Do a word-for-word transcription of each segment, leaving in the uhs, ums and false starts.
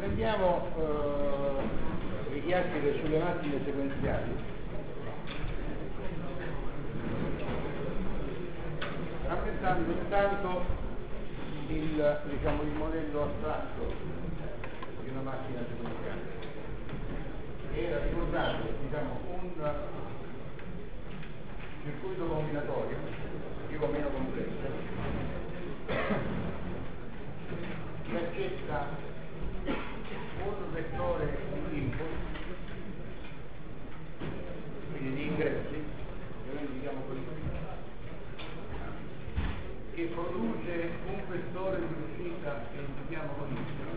Prendiamo eh, i chiacchiere sulle macchine sequenziali. Rappresentando intanto il, diciamo, il modello astratto di una macchina sequenziale. Era, ricordate, diciamo, un circuito combinatorio più o meno complesso che accetta un vettore input, quindi di ingressi, che noi indichiamo così, che produce un vettore di uscita che indichiamo così.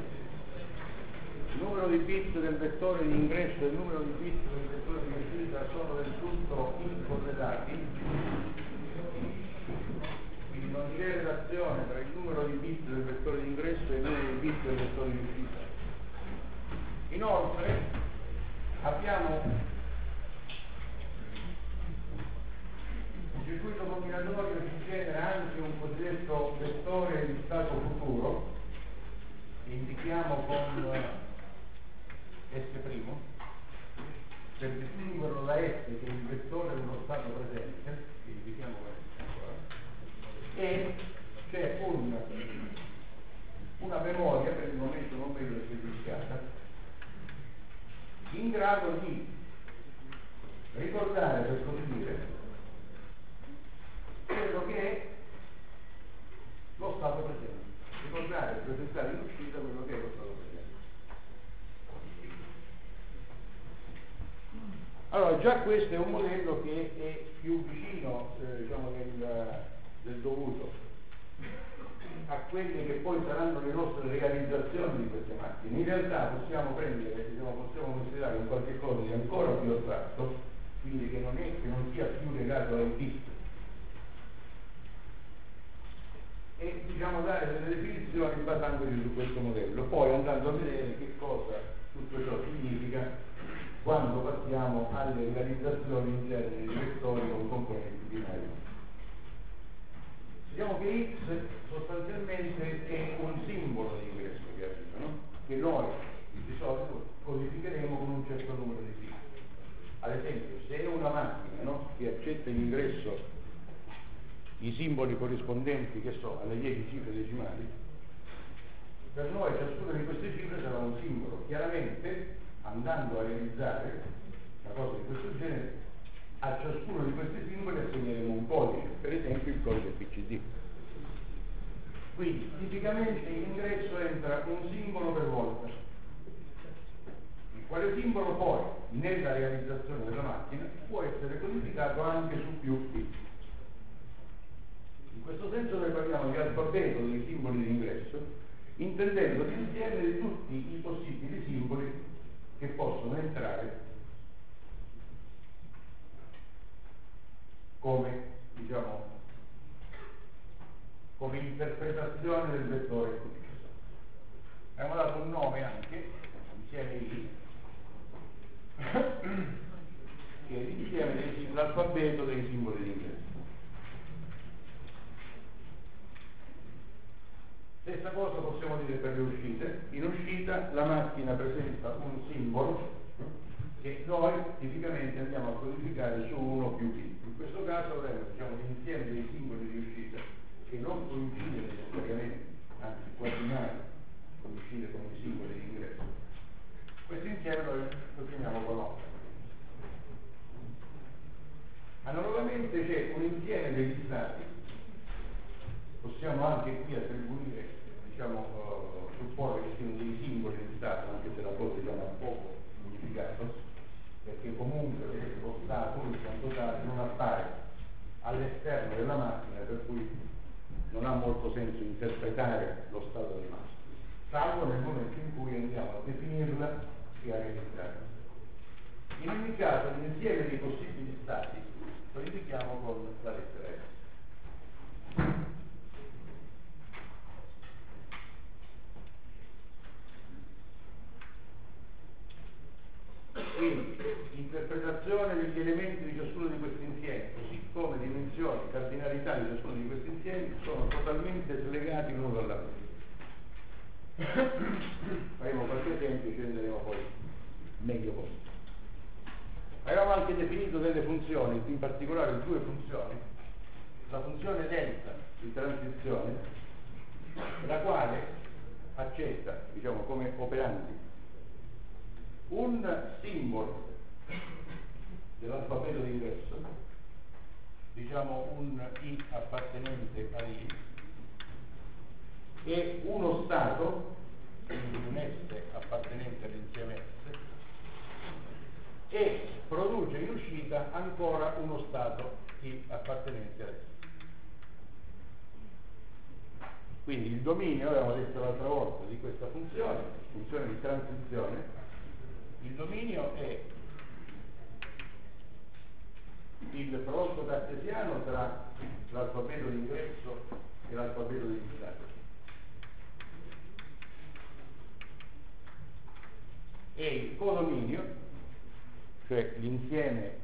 Il numero di bit del vettore di ingresso e il numero di bit del vettore di uscita sono del tutto incorrelati, quindi non c'è relazione tra il numero di bit del vettore di ingresso e il numero di bit del vettore di uscita. Inoltre abbiamo un circuito combinatorio che genera anche un cosiddetto vettore di stato futuro, che indichiamo con S', per distinguerlo da S, che è il vettore dello stato presente, che indichiamo con S', e c'è un, una memoria, per il momento non meglio specificata, in grado di ricordare, per così dire, quello che è lo stato presente, ricordare e presentare in uscita quello che è lo stato presente. Allora, già questo è un modello che è più vicino eh, diciamo, del, del dovuto a quelle che poi saranno le nostre realizzazioni di queste macchine. In realtà possiamo prendere, diciamo, possiamo considerare un qualche cosa di ancora più astratto, quindi che non, è, che non sia più legato ai bit, e diciamo dare delle definizioni basandoci su questo modello, poi andando a vedere che cosa tutto ciò significa quando passiamo alle realizzazioni in termini di vettori con componenti binari. Diciamo che X sostanzialmente è un simbolo di ingresso che arriva, no? Che noi di solito codificheremo con un certo numero di bit. Ad esempio, se è una macchina, no, che accetta in ingresso i simboli corrispondenti, che so, alle dieci cifre decimali, per noi ciascuna di queste cifre sarà un simbolo. Chiaramente, andando a realizzare una cosa di questo genere, a ciascuno di questi simboli assegneremo un codice, per esempio il codice P C D. Quindi tipicamente in ingresso entra un simbolo per volta, il quale simbolo poi nella realizzazione della macchina può essere codificato anche su più bit. In questo senso noi parliamo di alfabeto dei simboli di ingresso, intendendo l'insieme di tutti i possibili simboli che possono entrare come, diciamo, come interpretazione del vettore. Abbiamo dato un nome anche, insieme I, che è l'insieme dell'alfabeto dei simboli di ingresso. Stessa cosa possiamo dire per le uscite. In uscita la macchina presenta un simbolo che noi tipicamente andiamo a codificare su uno o più bit. In questo caso avremo, diciamo, l'insieme dei simboli di uscita che non coincide necessariamente, anzi quasi mai coincide con i simboli di ingresso. Questo insieme noi lo chiamiamo con otto. Analogamente c'è un insieme degli stati, possiamo anche qui attribuire, diciamo, uh, supporre che siano dei simboli di stato, anche se la cosa diciamo, ha poco significato, perché comunque lo stato in quanto tale non appare all'esterno della macchina, per cui non ha molto senso interpretare lo stato della macchina, salvo nel momento in cui andiamo a definirla e a realizzarla. In ogni caso l'insieme dei possibili stati lo indichiamo con la lettera S. Quindi, interpretazione degli elementi di ciascuno di questi insiemi, così come dimensioni, cardinalità di ciascuno di questi insiemi, sono totalmente slegati l'uno dall'altro. Faremo qualche meglio costo. Abbiamo anche definito delle funzioni, in particolare due funzioni, la funzione delta di transizione, la quale accetta, diciamo, come operanti un simbolo dell'alfabeto d'ingresso, diciamo un I appartenente a I, e uno stato, quindi un S appartenente all'insieme S, e produce in uscita ancora uno stato I appartenente a S. Quindi il dominio, avevamo detto l'altra volta, di questa funzione, funzione di transizione, il dominio è il prodotto cartesiano tra l'alfabeto d'ingresso e l'alfabeto di stati. E il codominio, cioè l'insieme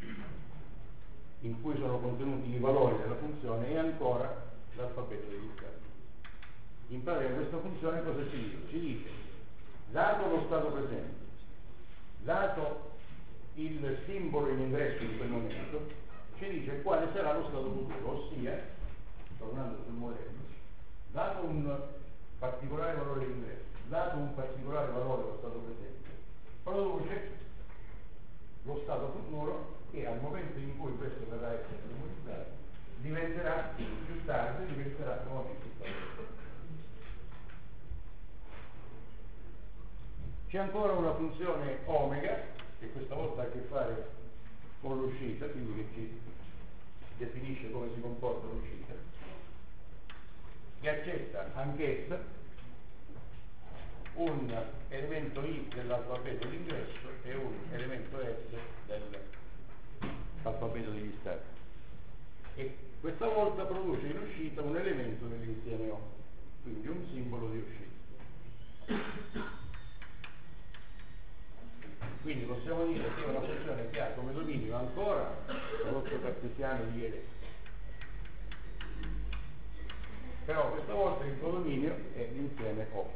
in cui sono contenuti i valori della funzione, è ancora l'alfabeto degli stati. In pratica questa funzione cosa ci dice? Ci dice, dato lo stato presente, dato il simbolo in ingresso di quel momento, ci dice quale sarà lo stato futuro, ossia, tornando sul modello, dato un particolare valore di ingresso, dato un particolare valore dello stato presente, produce lo stato futuro che al momento in cui questo verrà a essere comunicato diventerà più tardi, diventerà nuovamente stato presente. C'è ancora una funzione omega, che questa volta ha a che fare con l'uscita, quindi che ci definisce come si comporta l'uscita, che accetta anch'essa un elemento I dell'alfabeto d'ingresso e un elemento S dell'alfabeto degli stati. E questa volta produce in uscita un elemento dell'insieme O, quindi un simbolo di uscita. Quindi possiamo dire che è una funzione che ha come dominio ancora prodotto cartesiano di ieri. Però questa volta il codominio è l'insieme O.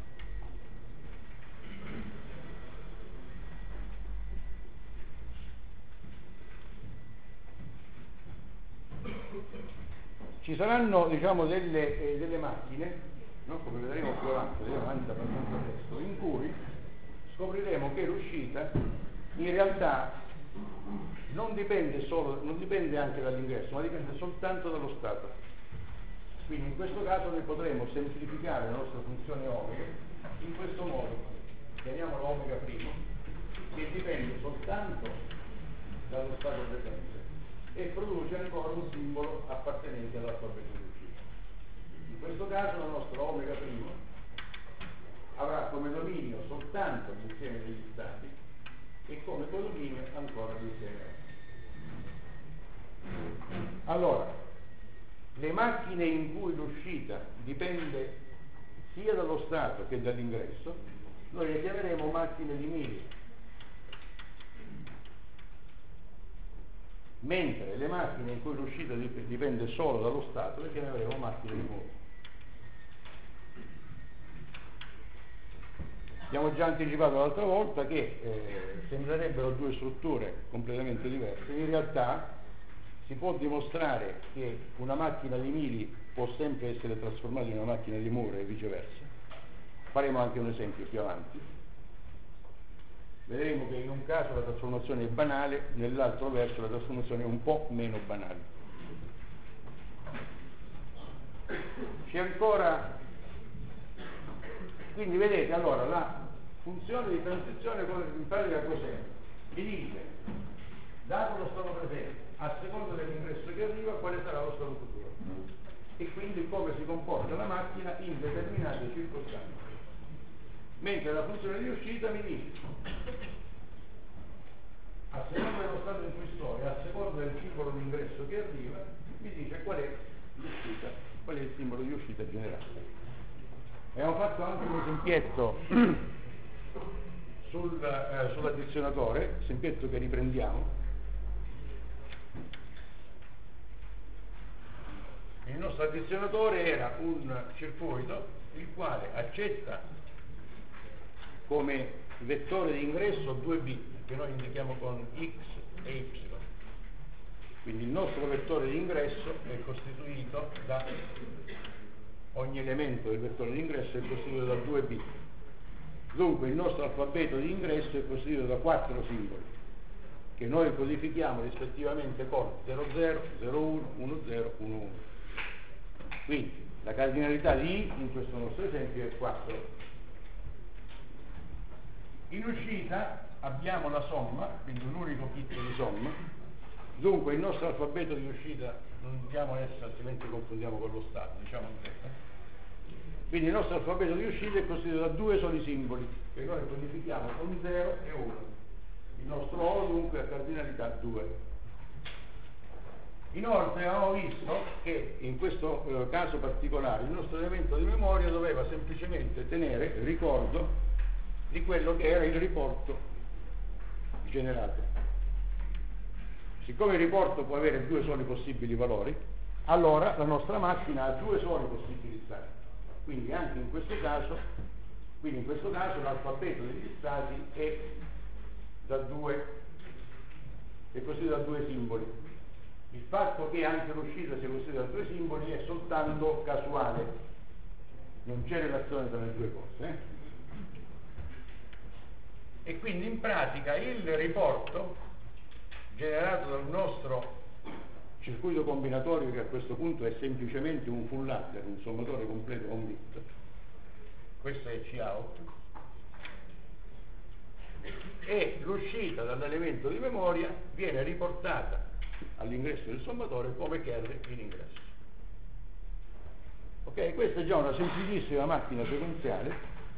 Ci saranno, diciamo, delle, eh, delle macchine, no? Come vedremo più avanti, vedremo avanti abbastanza presto, in cui scopriremo che l'uscita in realtà non dipende solo, non dipende anche dall'ingresso, ma dipende soltanto dallo stato. Quindi in questo caso noi potremo semplificare la nostra funzione omega in questo modo, chiamiamola omega primo, che dipende soltanto dallo stato presente e produce ancora un simbolo appartenente all'alfabeto di uscita. In questo caso la nostra omega primo avrà come dominio soltanto l'insieme degli stati e come codominio ancora l'insieme. Allora, le macchine in cui l'uscita dipende sia dallo stato che dall'ingresso, noi le chiameremo macchine di Mili, mentre le macchine in cui l'uscita dipende solo dallo stato le chiameremo macchine di Moore. Abbiamo già anticipato l'altra volta che eh, sembrerebbero due strutture completamente diverse. In realtà si può dimostrare che una macchina di Mili può sempre essere trasformata in una macchina di Moore e viceversa. Faremo anche un esempio più avanti. Vedremo che in un caso la trasformazione è banale, nell'altro verso la trasformazione è un po' meno banale. C'è ancora, quindi vedete, allora la funzione di transizione in pratica cos'è? Vi dice, dato lo stato presente, a seconda dell'ingresso che arriva, quale sarà lo stato futuro e quindi come si comporta la macchina in determinate circostanze. Mentre la funzione di uscita mi dice, a seconda dello stato in cui sto e a seconda del simbolo di ingresso che arriva, mi dice qual è l'uscita, qual è il simbolo di uscita generale. Abbiamo fatto anche un esempietto sul, eh, sull'addizionatore, esempietto che riprendiamo. Il nostro addizionatore era un circuito il quale accetta come vettore di ingresso due bit che noi indichiamo con x e y. Quindi il nostro vettore di ingresso è costituito da, ogni elemento del vettore di ingresso è costituito da due bit. Dunque il nostro alfabeto di ingresso è costituito da quattro simboli che noi codifichiamo rispettivamente con zero zero, zero uno, uno zero, uno uno. Quindi la cardinalità di I in questo nostro esempio è quattro. In uscita abbiamo la somma, quindi un unico bit di somma. Dunque il nostro alfabeto di uscita non diamo S, altrimenti confondiamo con lo stato, diciamo Z. Quindi il nostro alfabeto di uscita è costituito da due soli simboli che noi codifichiamo con zero e uno. Il nostro O dunque ha cardinalità due. Inoltre abbiamo visto che in questo eh, caso particolare il nostro elemento di memoria doveva semplicemente tenere ricordo di quello che era il riporto generato. Siccome il riporto può avere due soli possibili valori, allora la nostra macchina ha due soli possibili stati. Quindi anche in questo caso, quindi in questo caso l'alfabeto degli stati è da due, è costituito da due simboli. Il fatto che anche l'uscita sia costituita da due simboli è soltanto casuale, non c'è relazione tra le due cose. Eh? E quindi in pratica il riporto generato dal nostro circuito combinatorio, che a questo punto è semplicemente un full adder, un sommatore completo con bit, questo è C out, e l'uscita dall'elemento di memoria viene riportata all'ingresso del sommatore come carry in ingresso. Ok, questa è già una semplicissima macchina sequenziale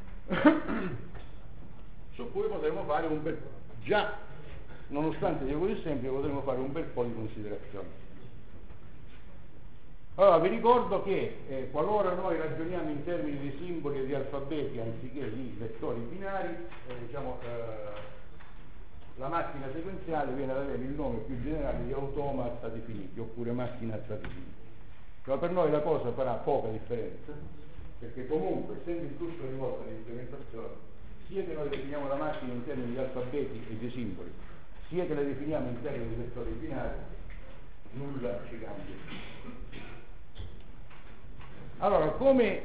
su cui potremo fare un bel già, nonostante sia così semplice, potremo fare un bel po' di considerazioni. Allora vi ricordo che eh, qualora noi ragioniamo in termini di simboli e di alfabeti anziché di vettori binari, eh, diciamo, eh, la macchina sequenziale viene ad avere il nome più generale di automa a stati finiti oppure macchina a stati finiti. Ma per noi la cosa farà poca differenza, perché comunque essendo il flusso rivolto all'implementazione, sia che noi definiamo la macchina in termini di alfabeti e di simboli, sia che la definiamo in termini di vettori binari, nulla ci cambia. Allora, come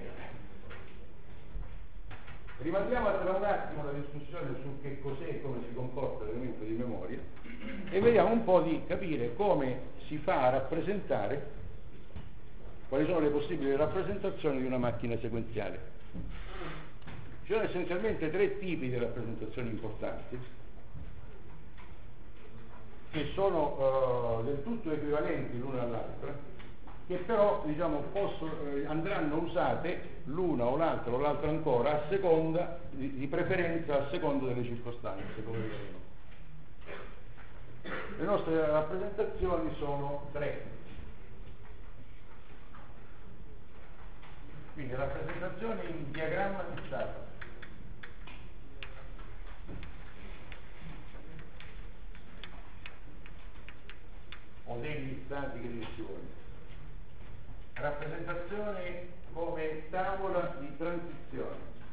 rimandiamo tra un attimo la discussione su che cos'è e come si comporta l'elemento di memoria e vediamo un po' di capire come si fa a rappresentare, quali sono le possibili rappresentazioni di una macchina sequenziale. Ci sono essenzialmente tre tipi di rappresentazioni importanti che sono uh, del tutto equivalenti l'una all'altra, che però diciamo, possono, eh, andranno usate l'una o l'altra o l'altra ancora a seconda di, di preferenza a seconda delle circostanze, come vedremo. Le nostre rappresentazioni sono tre. Quindi rappresentazioni in diagramma di stato. O degli stati che si vuole. Rappresentazione come tavola di transizione.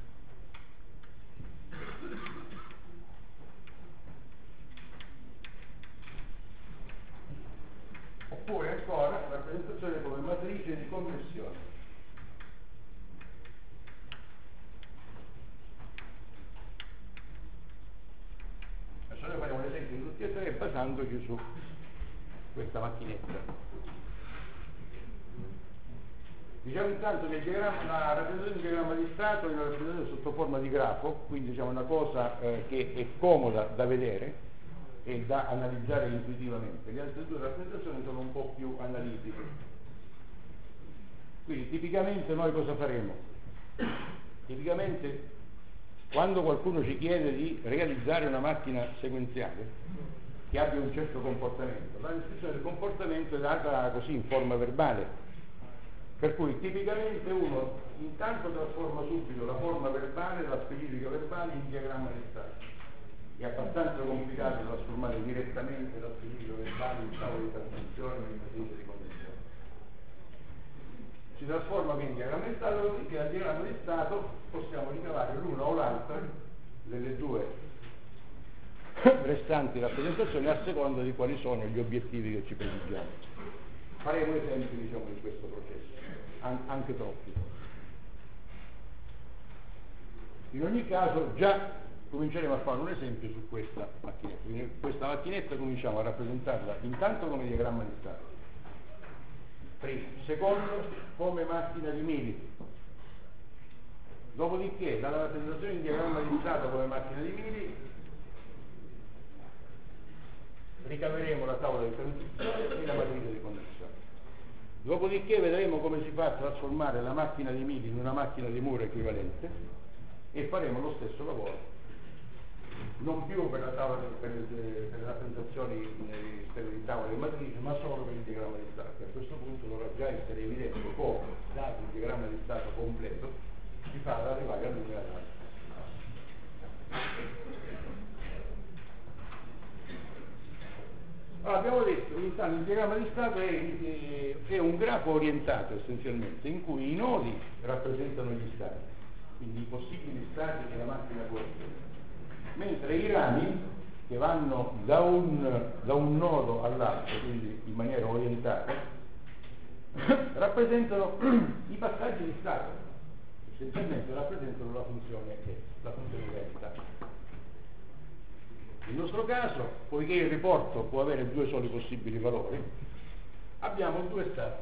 Oppure ancora rappresentazione come matrice di connessione. Adesso noi faremo l'esempio di tutti e tre basandoci su questa macchinetta. Diciamo intanto che il diagramma, la rappresentazione di diagramma di stato è una rappresentazione sotto forma di grafo, quindi diciamo una cosa eh, che è comoda da vedere e da analizzare intuitivamente. Le altre due rappresentazioni sono un po' più analitiche. Quindi tipicamente noi cosa faremo? Tipicamente quando qualcuno ci chiede di realizzare una macchina sequenziale che abbia un certo comportamento, la descrizione del comportamento è data così in forma verbale. Per cui tipicamente uno intanto trasforma subito la forma verbale, la specifica verbale in diagramma di stato. È abbastanza complicato trasformare direttamente la specifica verbale in tavolo di transizione o in matrice di connessione. Si trasforma quindi in diagramma di stato, così che dal diagramma di stato possiamo ricavare l'una o l'altra delle due restanti rappresentazioni a seconda di quali sono gli obiettivi che ci prefiggiamo. Faremo esempi, diciamo, di questo processo, an- anche troppi. In ogni caso già cominceremo a fare un esempio su questa macchinetta. Quindi questa macchinetta cominciamo a rappresentarla intanto come diagramma di stato, primo, secondo come macchina di Mili, dopodiché dalla rappresentazione di diagramma di stato come macchina di Mili ricaveremo la tavola di transizione e la matrice di connessione. Dopodiché vedremo come si fa a trasformare la macchina di Mili in una macchina di Moore equivalente e faremo lo stesso lavoro, non più per la tavola per, per le rappresentazioni di tavola e matrice, ma solo per il diagramma di stato. A questo punto dovrà già essere evidente come, dato il diagramma di stato completo, si fa ad arrivare al numero alto. Allora, abbiamo detto intanto il diagramma di stato è, è un grafo orientato essenzialmente, in cui i nodi rappresentano gli stati, quindi i possibili stati che la macchina può essere, mentre i rami che vanno da un, da un nodo all'altro, quindi in maniera orientata, rappresentano i passaggi di stato, essenzialmente rappresentano la funzione che la funzione gravità. Nel nostro caso, poiché il riporto può avere due soli possibili valori, abbiamo due stati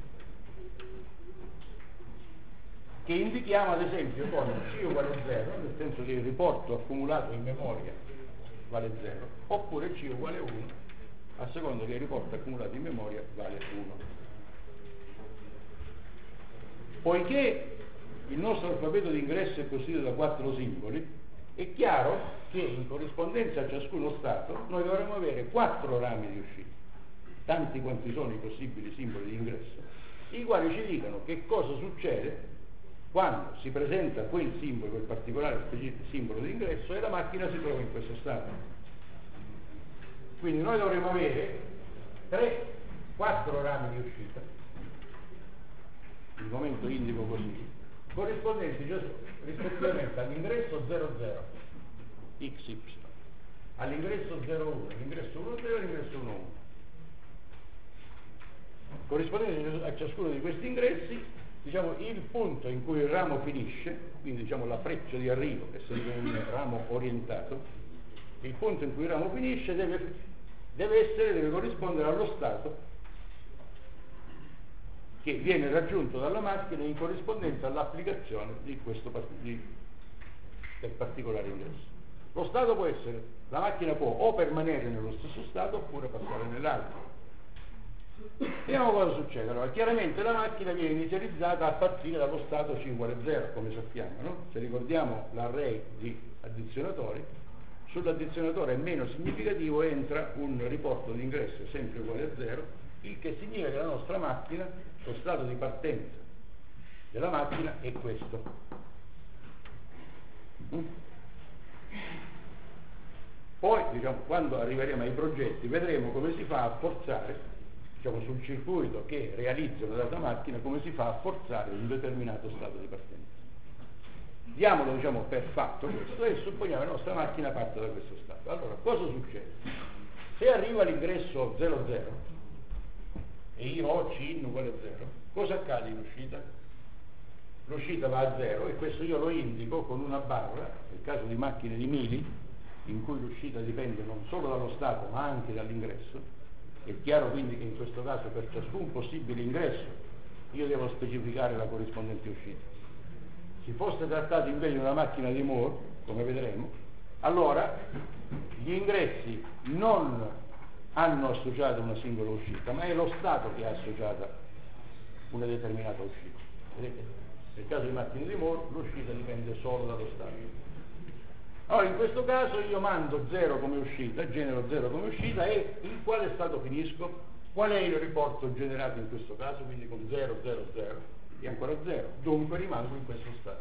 che indichiamo ad esempio con C uguale zero, nel senso che il riporto accumulato in memoria vale zero, oppure C uguale uno, a seconda che il riporto accumulato in memoria vale uno. Poiché il nostro alfabeto di ingresso è costituito da quattro simboli, è chiaro che in corrispondenza a ciascuno stato noi dovremo avere quattro rami di uscita, tanti quanti sono i possibili simboli di ingresso, i quali ci dicono che cosa succede quando si presenta quel simbolo, quel particolare simbolo di ingresso e la macchina si trova in questo stato. Quindi noi dovremo avere tre, quattro rami di uscita, il momento indico così, corrispondenti rispettivamente all'ingresso zero zero, x y, all'ingresso zero uno, all'ingresso uno zero e all'ingresso uno uno. Corrispondenti a ciascuno di questi ingressi, diciamo, il punto in cui il ramo finisce, quindi diciamo la freccia di arrivo, essendo un ramo orientato, il punto in cui il ramo finisce deve, deve essere, deve corrispondere allo stato che viene raggiunto dalla macchina in corrispondenza all'applicazione di questo di, del particolare ingresso. Lo stato può essere, la macchina può o permanere nello stesso stato oppure passare nell'altro. Vediamo cosa succede. Allora, chiaramente la macchina viene inizializzata a partire dallo stato C uguale zero, come sappiamo, no? Se ricordiamo l'array di addizionatori, sull'addizionatore meno significativo entra un riporto di ingresso sempre uguale a zero, il che significa che la nostra macchina, lo stato di partenza della macchina è questo. Poi, diciamo, quando arriveremo ai progetti, vedremo come si fa a forzare, diciamo, sul circuito che realizza una data macchina, come si fa a forzare un determinato stato di partenza. Diamolo, diciamo, per fatto questo e supponiamo che la nostra macchina parte da questo stato. Allora, cosa succede? Se arriva all'ingresso zero zero e io ho C in uguale a zero, cosa accade in uscita? L'uscita va a zero e questo io lo indico con una barra, nel caso di macchine di Mili, in cui l'uscita dipende non solo dallo stato ma anche dall'ingresso. È chiaro quindi che in questo caso per ciascun possibile ingresso io devo specificare la corrispondente uscita. Se fosse trattato invece di una macchina di Moore, come vedremo, allora gli ingressi non hanno associato una singola uscita, ma è lo stato che ha associata una determinata uscita. Vedete? Nel caso di macchine di Moore l'uscita dipende solo dallo stato. Allora in questo caso io mando zero come uscita, genero zero come uscita e in quale stato finisco? Qual è il riporto generato in questo caso? Quindi con zero, zero, zero e ancora zero, dunque rimango in questo stato.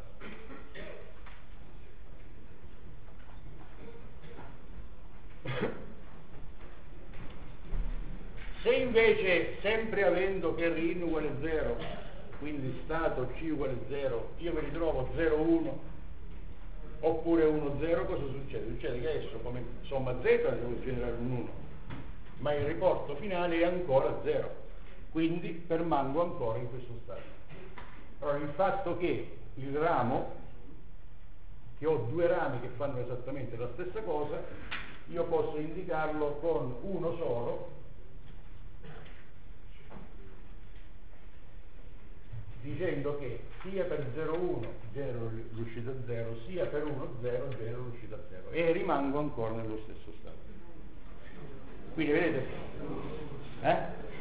Se invece, sempre avendo che R uguale zero, quindi stato C uguale zero, io mi ritrovo zero uno, oppure uno zero, cosa succede? Succede che adesso come somma z devo generare un uno, ma il riporto finale è ancora zero, quindi permango ancora in questo stato. Allora il fatto che il ramo, che ho due rami che fanno esattamente la stessa cosa, io posso indicarlo con uno solo, dicendo che sia per zero uno genero l'uscita zero, sia per uno zero genero l'uscita zero, e rimango ancora nello stesso stato. Quindi vedete? Eh?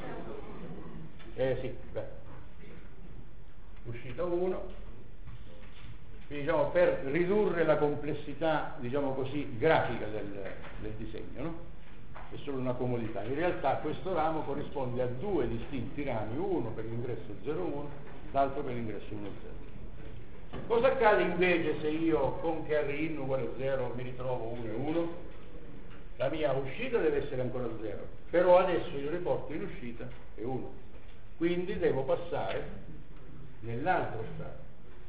Eh sì, beh. Uscita uno, diciamo, per ridurre la complessità, diciamo così, grafica del, del disegno, no? È solo una comodità. In realtà questo ramo corrisponde a due distinti rami, uno per l'ingresso zero uno, l'altro per l'ingresso uno zero. Cosa accade invece se io con carry in uguale zero mi ritrovo uno e uno? La mia uscita deve essere ancora zero, però adesso il riporto in uscita è uno, quindi devo passare nell'altro stato.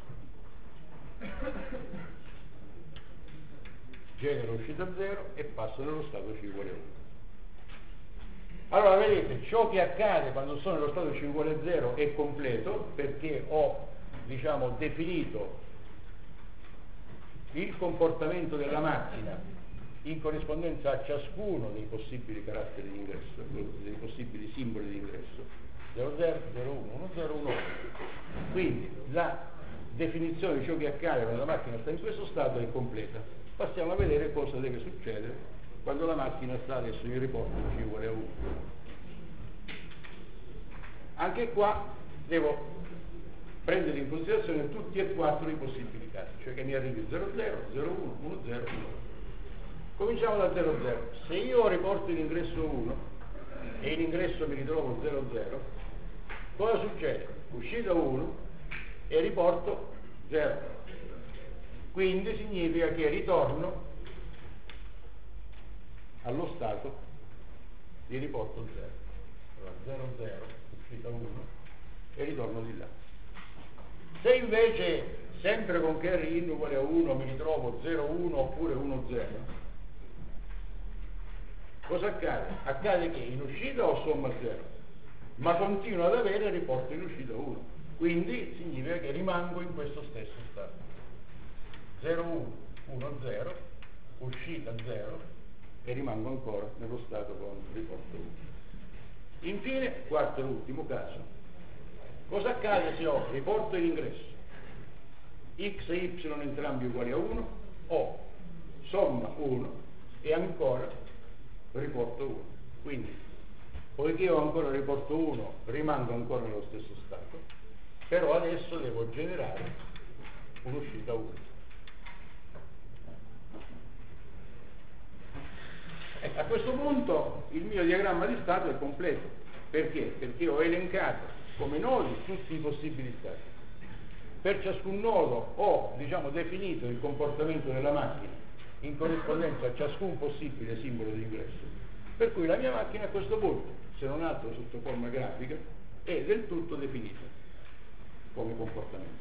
Genero uscita zero e passo nello stato C uguale uno. Allora vedete, ciò che accade quando sono nello stato C uguale zero è completo, perché ho, diciamo, definito il comportamento della macchina in corrispondenza a ciascuno dei possibili caratteri di ingresso, dei possibili simboli di ingresso, zero zero, zero uno, uno zero, uno uno. Quindi la definizione di ciò che accade quando la macchina sta in questo stato è completa. Passiamo a vedere cosa deve succedere quando la macchina sta adesso in riporto C uguale a uno. Anche qua devo prendere in considerazione tutti e quattro i possibili casi, cioè che mi arrivi zero zero, zero uno, uno zero, uno. Cominciamo da zero zero. Se io riporto in ingresso uno e in ingresso mi ritrovo zero zero, cosa succede? Uscita uno e riporto zero. Quindi significa che ritorno allo stato di riporto zero. Allora zero zero, uscita uno e ritorno di là. Se invece sempre con carry in uguale a uno mi ritrovo zero uno oppure uno zero, cosa accade? Accade che in uscita ho somma zero, ma continuo ad avere riporto in uscita uno, quindi significa che rimango in questo stesso stato. zero uno, uno zero, uscita zero e rimango ancora nello stato con riporto uno. Infine, quarto e ultimo caso, cosa accade se ho riporto in ingresso x e y entrambi uguali a uno, o somma uno e ancora riporto uno. Quindi, poiché ho ancora riporto uno, rimango ancora nello stesso stato, però adesso devo generare un'uscita uno. E a questo punto il mio diagramma di stato è completo. Perché? Perché ho elencato come nodi tutti i possibili stati. Per ciascun nodo ho, diciamo, definito il comportamento della macchina in corrispondenza a ciascun possibile simbolo di ingresso. Per cui la mia macchina a questo punto, se non altro sotto forma grafica, è del tutto definita come comportamento.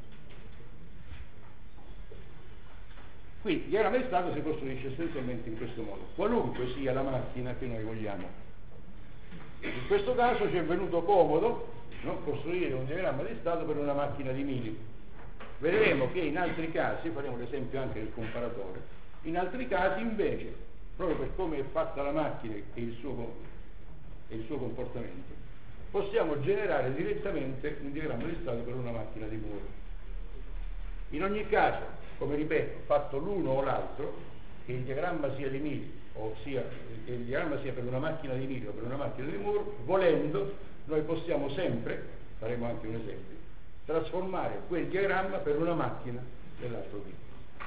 Quindi il diagramma di stato si costruisce essenzialmente in questo modo, qualunque sia la macchina che noi vogliamo. In questo caso ci è venuto comodo, no, costruire un diagramma di stato per una macchina di Mili. Vedremo che in altri casi, faremo l'esempio anche del comparatore, in altri casi invece, proprio per come è fatta la macchina e il suo, e il suo comportamento, possiamo generare direttamente un diagramma di stato per una macchina di Moore. In ogni caso, come ripeto, fatto l'uno o l'altro, che il diagramma sia di Mili o sia che il diagramma sia per una macchina di Mili o per una macchina di Moore, volendo noi possiamo sempre, faremo anche un esempio, trasformare quel diagramma per una macchina dell'altro tipo.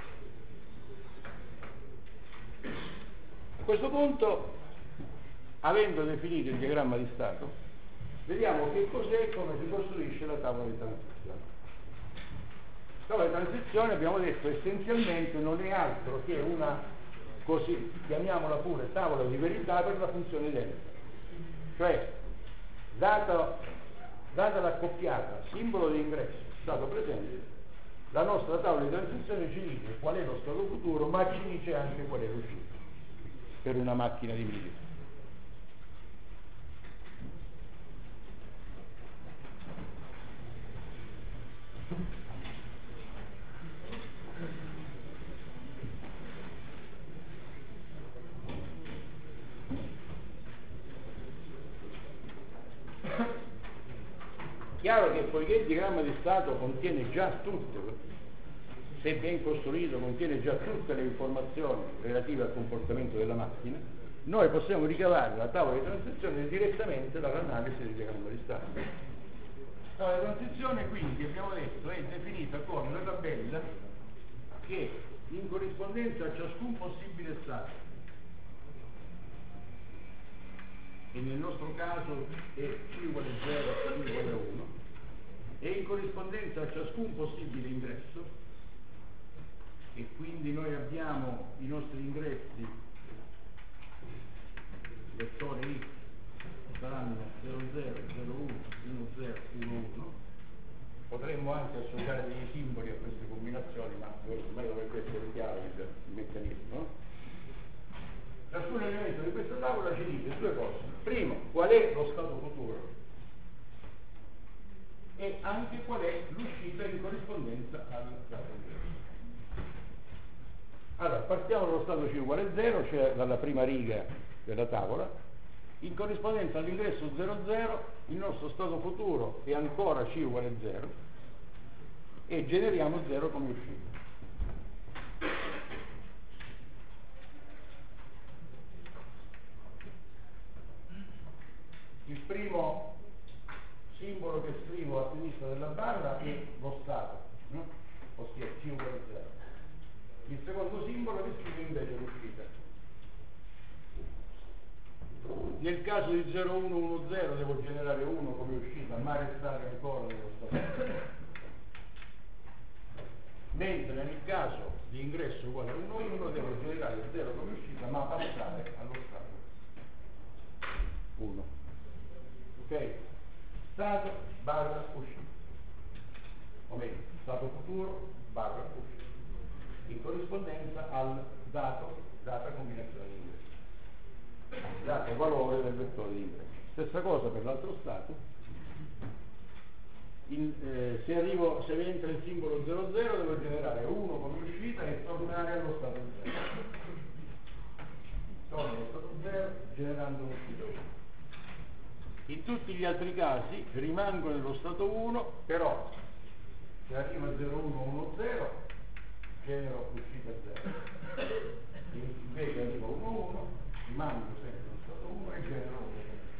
A questo punto, avendo definito il diagramma di stato, vediamo che cos'è e come si costruisce la tavola di transizione. La tavola di transizione, abbiamo detto, essenzialmente non è altro che una, così chiamiamola pure, tavola di verità per la funzione delta. Cioè, data, data l'accoppiata simbolo di ingresso stato presente, La nostra tavola di transizione ci dice qual è lo stato futuro, ma ci dice anche qual è l'uscita per una macchina di militare. Chiaro che poiché il diagramma di stato contiene già tutte, se ben costruito contiene già tutte le informazioni relative al comportamento della macchina, noi possiamo ricavare la tavola di transizione direttamente dall'analisi del diagramma di stato. La tavola di transizione quindi abbiamo detto è definita come una tabella che in corrispondenza a ciascun possibile stato, e nel nostro caso è C uguale zero, C uguale uno, e in corrispondenza a ciascun possibile ingresso, e quindi noi abbiamo i nostri ingressi, vettori X saranno zero zero, zero uno, uno zero, uno uno. Potremmo anche associare dei simboli a queste combinazioni, ma ormai dovrebbe essere chiaro il meccanismo, no? Ciascun elemento di questa tavola ci dice due cose. Primo, qual è lo stato futuro e anche qual è l'uscita in corrispondenza al stato ingresso. Allora, partiamo dallo stato C uguale zero, cioè dalla prima riga della tavola. In corrispondenza all'ingresso zero zero, il nostro stato futuro è ancora C uguale zero e generiamo zero come uscita. Il primo simbolo che scrivo a sinistra della barra è lo stato, no? Ossia C uguale zero. Il secondo simbolo che scrivo invece è l'uscita. Nel caso di zero uno uno zero devo generare uno come uscita, ma restare ancora nello stato. Mentre nel caso di ingresso uguale a uno uno devo generare zero come uscita, ma passare allo stato uno. Ok? Stato barra uscita, o meglio, stato futuro barra uscita, in corrispondenza al dato, data combinazione di ingresso, dato valore del vettore di ingresso. Stessa cosa per l'altro stato. In, eh, se arrivo, se entra il simbolo zero zero devo generare uno come uscita e tornare allo stato zero. Torno allo stato zero generando un'uscita uno. In tutti gli altri casi rimango nello stato uno, però se arrivo a zero uno uno zero genero uscita zero, invece arrivo a uno uno rimango sempre nello stato uno e genero uno.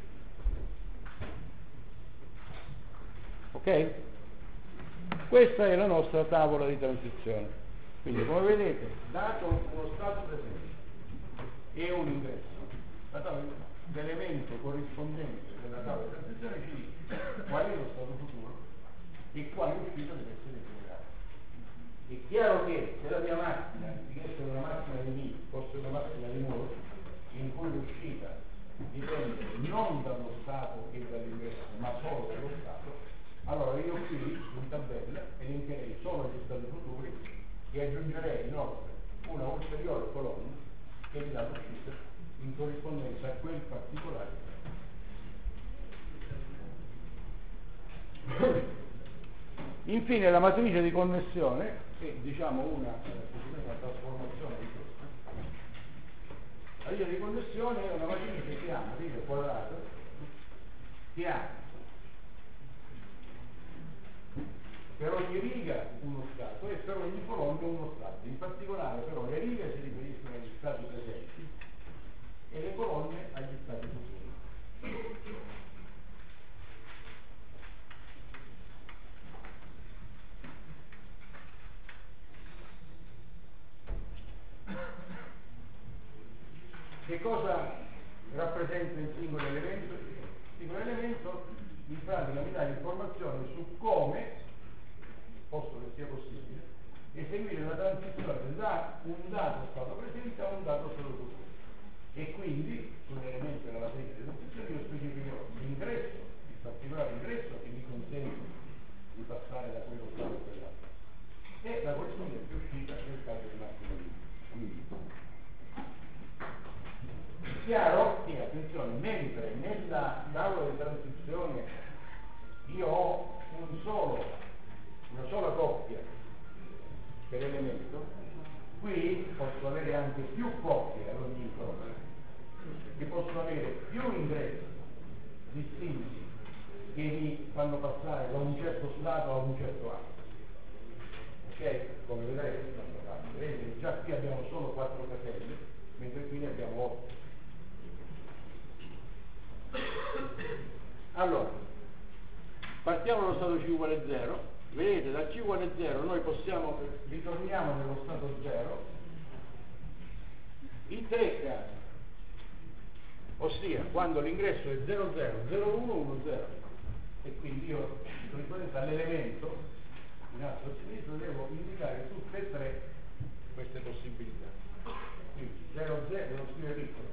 Ok? Questa è la nostra tavola di transizione. Quindi come vedete, dato uno stato presente e un ingresso, la tavola l'elemento corrispondente della tavola di transizione ci dice qual è lo stato futuro e quale uscita deve essere generata. È chiaro che se la mia macchina, anziché essere una macchina di Mie, fosse una macchina di Moore, in cui l'uscita dipende non dallo stato e dall'ingresso, ma solo dallo stato, allora io qui in tabella elencherei solo gli stati futuri e aggiungerei inoltre una ulteriore colonna che mi dà l'uscita in corrispondenza a quel particolare. Infine la matrice di connessione è diciamo una, eh, una trasformazione di questa. La matrice di connessione è una matrice che ha una riga quadrata che ha per ogni riga uno stato e per ogni colonna uno stato. In particolare però le righe si riferiscono agli stati presenti e le colonne agli stati futuri. Che cosa rappresenta il singolo elemento? Il singolo elemento in pratica mi dà informazioni su come, posto che sia possibile, eseguire la transizione da un dato stato presente a un dato stato futuro. E quindi sull'elemento della matrice di transizione io specificherò l'ingresso, il particolare ingresso che mi consente di passare da quello stato a quell'altro. e la conseguente uscita nel caso del massimo limite. Quindi, chiaro che, attenzione, mentre nella tavola di transizione io ho un solo, una sola coppia per elemento, qui posso avere anche più coppie ad ogni incrocio, che posso avere più ingressi distinti che mi fanno passare da un certo stato a un certo altro. Ok? Come vedrete in questo caso, vedete, già qui abbiamo solo quattro caselle, mentre qui ne abbiamo otto. Allora, partiamo dallo stato C uguale zero. Vedete, da C uguale zero noi possiamo, ritorniamo nello stato zero in tre casi, ossia quando l'ingresso è zero zero, zero uno, uno zero, e quindi io di conseguenza all'elemento in alto a sinistra devo indicare tutte e tre queste possibilità. Quindi zero zero, devo scrivere piccolo,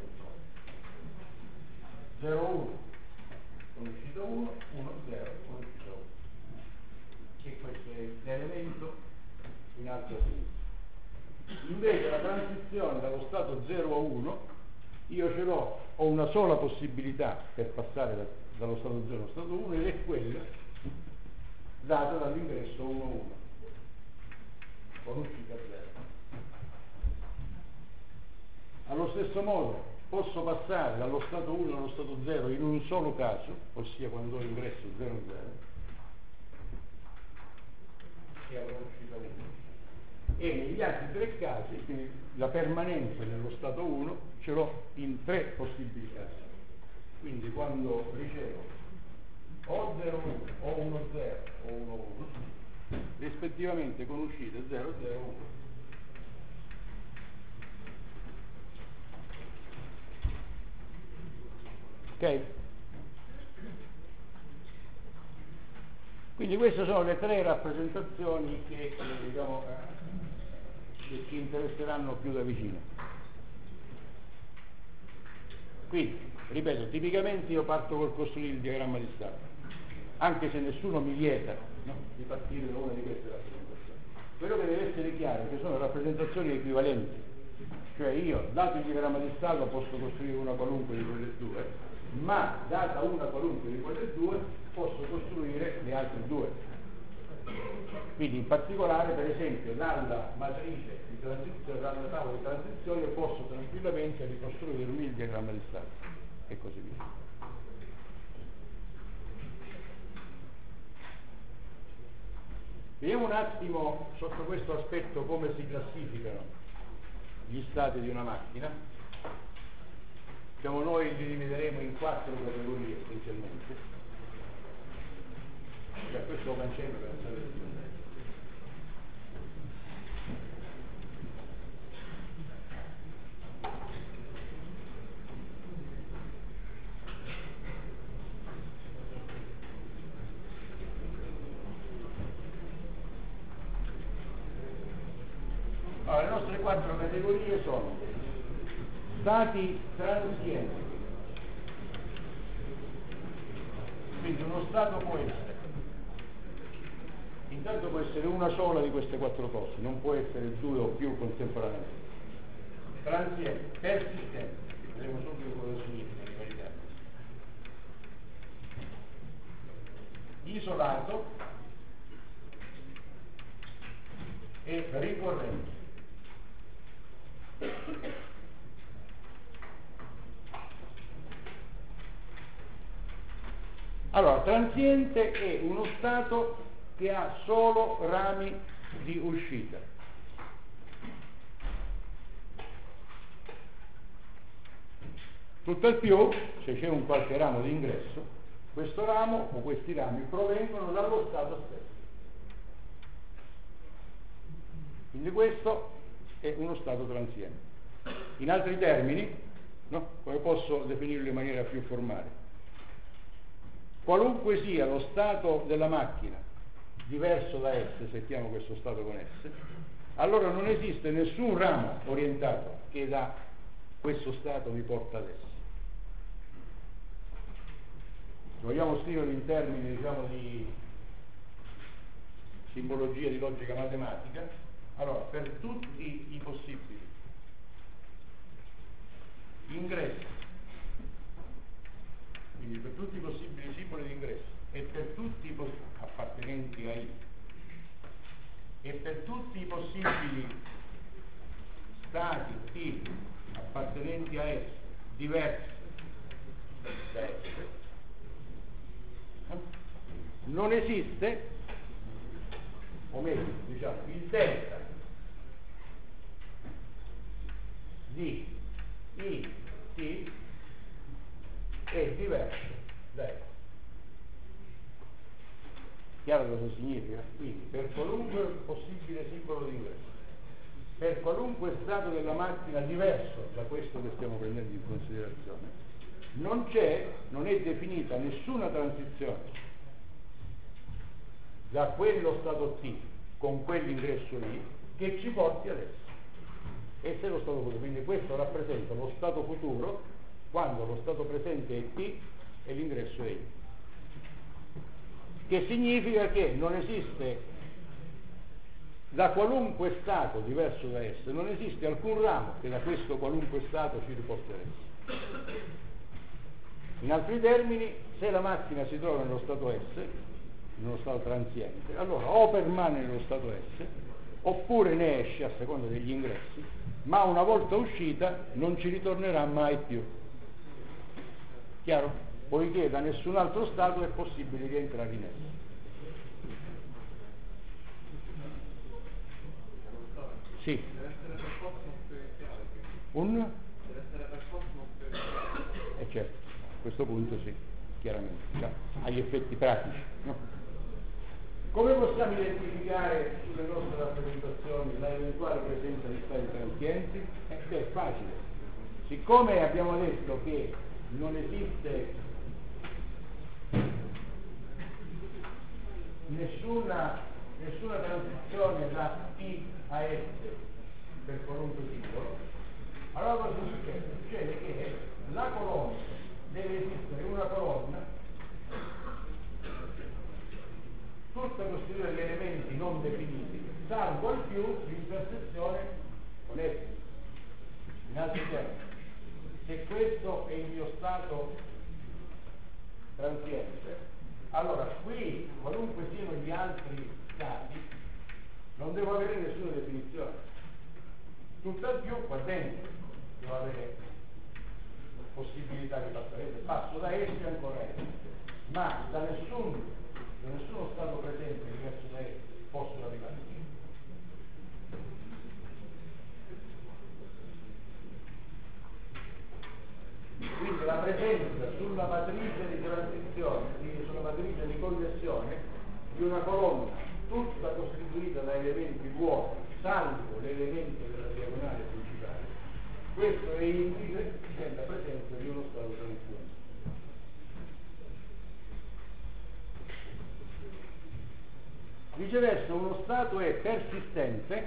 zero uno con uscita uno, uno zero con uscita uno, e questo è l'elemento in alto a sinistra. Invece la transizione dallo stato zero a uno, io ce l'ho, ho una sola possibilità per passare da, dallo stato zero allo stato uno, ed è quella data dall'ingresso uno uno con uscita zero. Allo stesso modo posso passare dallo stato uno allo stato zero in un solo caso, ossia quando ho l'ingresso zero zero e avrò uscita uno, e negli altri tre casi, quindi la permanenza nello stato uno ce l'ho in tre possibili casi. Quindi quando ricevo o zero uno o uno zero o uno uno, rispettivamente con uscite zero zero uno. Ok? Quindi queste sono le tre rappresentazioni che, eh, diciamo, eh, che ci interesseranno più da vicino. Quindi, ripeto, tipicamente io parto col costruire il diagramma di stato, anche se nessuno mi vieta, no, di partire da una di queste rappresentazioni. Quello che deve essere chiaro è che sono rappresentazioni equivalenti, cioè io, dato il diagramma di stato, posso costruire una qualunque di quelle due, ma data una qualunque di quelle due posso costruire le altre due. Quindi in particolare, per esempio, dalla matrice di transizione, dalla tavola di transizione, posso tranquillamente ricostruirmi il diagramma di stato e così via. Vediamo un attimo sotto questo aspetto come si classificano gli stati di una macchina. Diciamo, noi li divideremo in quattro categorie essenzialmente. Cioè, questo lo cancello per non sapere più. Allora, le nostre quattro categorie sono stati transienti. Quindi uno stato può essere, intanto può essere una sola di queste quattro cose, non può essere due o più contemporaneamente. Transiente, persistente, vedremo subito cosa significa in verità. Isolato e ricorrente. Allora, transiente è uno stato che ha solo rami di uscita. Tutt'al più, se c'è un qualche ramo di ingresso, questo ramo o questi rami provengono dallo stato stesso. Quindi questo è uno stato transiente. In altri termini, no? Come posso definirlo in maniera più formale? Qualunque sia lo stato della macchina diverso da S, settiamo questo stato con S, allora non esiste nessun ramo orientato che da questo stato mi porta ad S. Vogliamo scriverlo in termini, diciamo, di simbologia di logica matematica. Allora, per tutti i possibili ingressi, quindi per tutti i possibili simboli di ingresso e per tutti i poss- appartenenti a I e per tutti i possibili stati T appartenenti a S diversi da S, eh? non esiste, o meglio, diciamo, il delta di I T è diverso da S. Chiaro cosa significa? Quindi per qualunque possibile simbolo di ingresso, per qualunque stato della macchina diverso da questo che stiamo prendendo in considerazione, non c'è, non è definita nessuna transizione da quello stato T con quell'ingresso lì che ci porti ad esso. E se lo stato futuro, quindi questo rappresenta lo stato futuro quando lo stato presente è T e l'ingresso è I. Che significa che non esiste, da qualunque stato diverso da S, non esiste alcun ramo che da questo qualunque stato ci riporti ad S. In altri termini, se la macchina si trova nello stato S, nello stato transiente, allora o permane nello stato S, oppure ne esce a seconda degli ingressi, ma una volta uscita non ci ritornerà mai più. Chiaro? Poiché da nessun altro stato è possibile rientrare in esso. Sì. Deve essere per forza un esperienziale. Un? Deve essere per forza un esperienziale. Eh certo, a questo punto sì, chiaramente, cioè, agli effetti pratici, no? Come possiamo identificare sulle nostre rappresentazioni la eventuale presenza di stati transienti? Eh, beh, è facile. Siccome abbiamo detto che non esiste nessuna, nessuna transizione da T a S per qualunque simbolo, allora cosa succede? Succede che la colonna deve esistere una colonna tutta costituita di elementi non definiti, salvo al più l'intersezione con S. In altri termini, se questo è il mio stato transiente, allora qui, qualunque siano gli altri stati, non devo avere nessuna definizione. Tutt'al più qua dentro devo avere possibilità di passare, passo da S ancora a S, ma da nessun, da nessuno stato presente diverso da S posso arrivare qui. Quindi la presenza sulla matrice di transizione, sulla matrice di connessione di una colonna tutta costituita da elementi vuoti, salvo l'elemento della diagonale principale, questo è indice della presenza di uno stato transiente. Viceversa, uno stato è persistente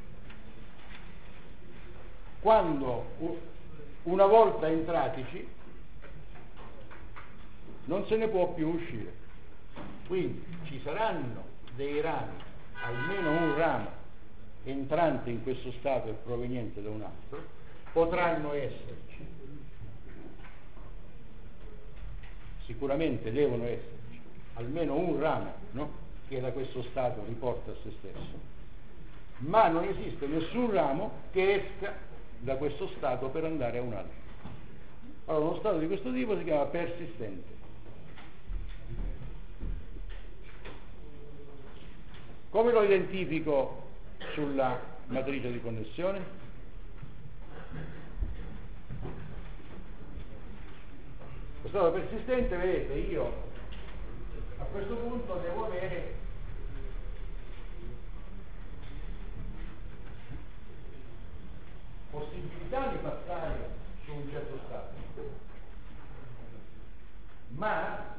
quando una volta entratici non se ne può più uscire. Quindi ci saranno dei rami, almeno un ramo entrante in questo stato e proveniente da un altro, potranno esserci, sicuramente devono esserci almeno un ramo, no? Che da questo stato riporta a se stesso, ma non esiste nessun ramo che esca da questo stato per andare a un altro. Allora uno stato di questo tipo si chiama persistente. Come lo identifico sulla matrice di connessione? Lo stato persistente, vedete, io a questo punto devo avere possibilità di passare su un certo stato, ma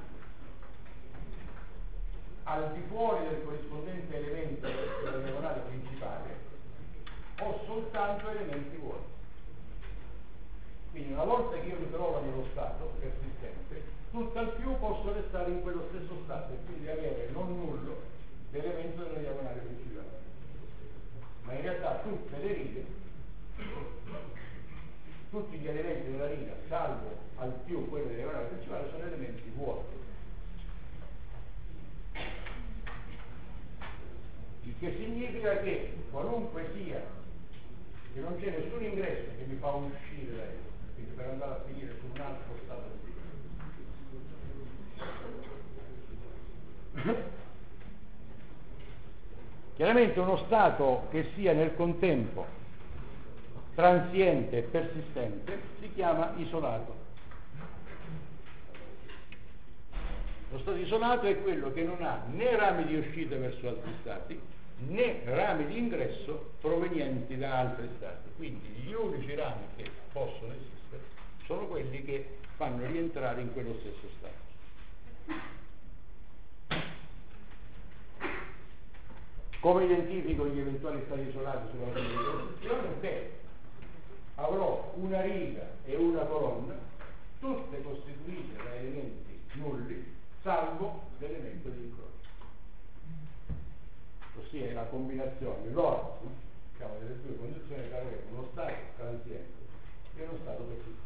al di fuori del corrispondente elemento della diagonale principale ho soltanto elementi vuoti. Quindi una volta che io mi trovo nello stato persistente, tutt'al più posso restare in quello stesso stato e quindi avere non nullo l'elemento della diagonale principale. Ma in realtà tutte le righe, tutti gli elementi della riga, salvo al più quello della diagonale principale, sono elementi vuoti. Il che significa che qualunque sia, che non c'è nessun ingresso che mi fa uscire da esso, quindi per andare a finire su un altro stato di vita. Chiaramente uno stato che sia nel contempo transiente e persistente si chiama isolato. Lo stato isolato è quello che non ha né rami di uscita verso altri stati né rami di ingresso provenienti da altri stati. Quindi gli unici rami che possono esistere sono quelli che fanno rientrare in quello stesso stato. Come identifico gli eventuali stati isolati sulla linea di transizione? Beh, avrò una riga e una colonna, tutte costituite da elementi nulli, salvo l'elemento di incrocio. Ossia è la combinazione, l'oro, no? Diciamo, delle due condizioni che avere uno stato transiente e uno stato persistente.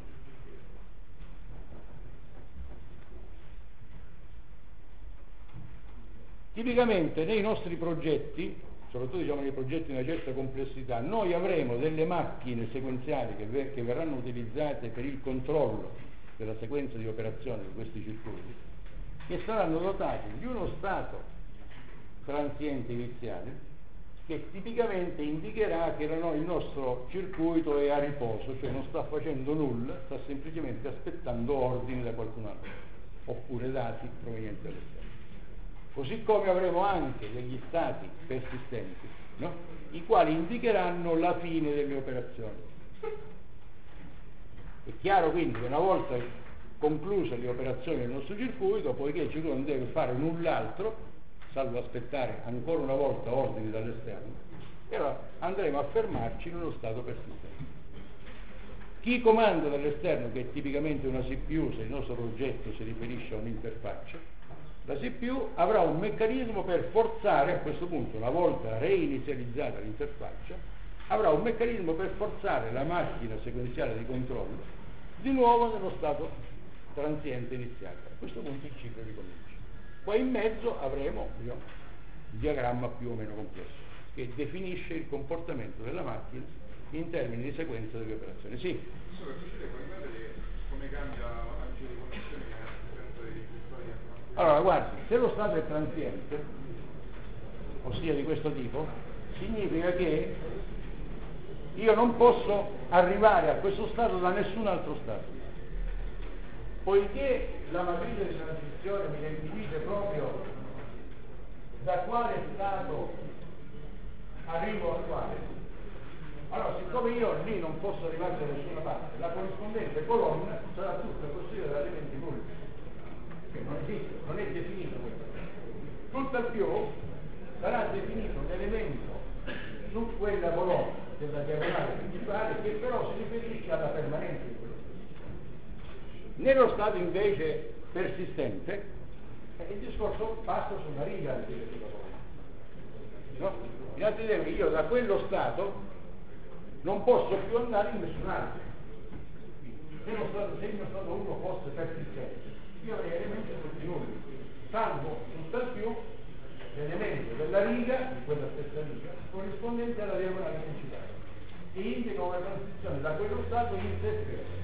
Tipicamente nei nostri progetti, soprattutto diciamo nei progetti di una certa complessità, noi avremo delle macchine sequenziali che, ver- che verranno utilizzate per il controllo della sequenza di operazione di questi circuiti, che saranno dotate di uno stato transiente iniziale che tipicamente indicherà che la no- il nostro circuito è a riposo, cioè non sta facendo nulla, sta semplicemente aspettando ordini da qualcun altro oppure dati provenienti dall'esterno. Così come avremo anche degli stati persistenti, no? I quali indicheranno la fine delle operazioni. È chiaro quindi che una volta concluse le operazioni del nostro circuito, poiché il circuito non deve fare null'altro, salvo aspettare ancora una volta ordini dall'esterno, e allora andremo a fermarci in uno stato persistente. Chi comanda dall'esterno, che è tipicamente una C P U, se il nostro progetto si riferisce a un'interfaccia, la C P U avrà un meccanismo per forzare, a questo punto, una volta reinizializzata l'interfaccia, avrà un meccanismo per forzare la macchina sequenziale di controllo di nuovo nello stato transiente iniziale. A questo punto il ciclo ricomincia. Qua in mezzo avremo, diciamo, un diagramma più o meno complesso che definisce il comportamento della macchina in termini di sequenza delle operazioni. Sì? Questo per piacere, puoi vedere come cambia anche le connessioni che ha dei cristalli? Allora, guardi, se lo stato è transiente, ossia di questo tipo, significa che io non posso arrivare a questo stato da nessun altro stato. Poiché la matrice di transizione mi definisce proprio da quale stato arrivo a quale, allora siccome io lì non posso arrivare da nessuna parte, la corrispondente colonna sarà tutta costituita da elementi nulli, che non esiste, non è definito questo. Tutt'al più sarà definito un elemento su quella colonna della diagonale principale che però si riferisce alla permanenza di quello stato. Nello stato invece persistente eh, il discorso passa su una riga anziché sulla colonna, no? In altri termini, io da quello stato non posso più andare in nessun altro. Se, lo stato, se il mio stato uno fosse persistente, io avrei elementi tutti nulli, salvo tutt'al più l'elemento della riga, di quella stessa riga, corrispondente alla diagonale principale, che indica una transizione da quello stato in sé stesso.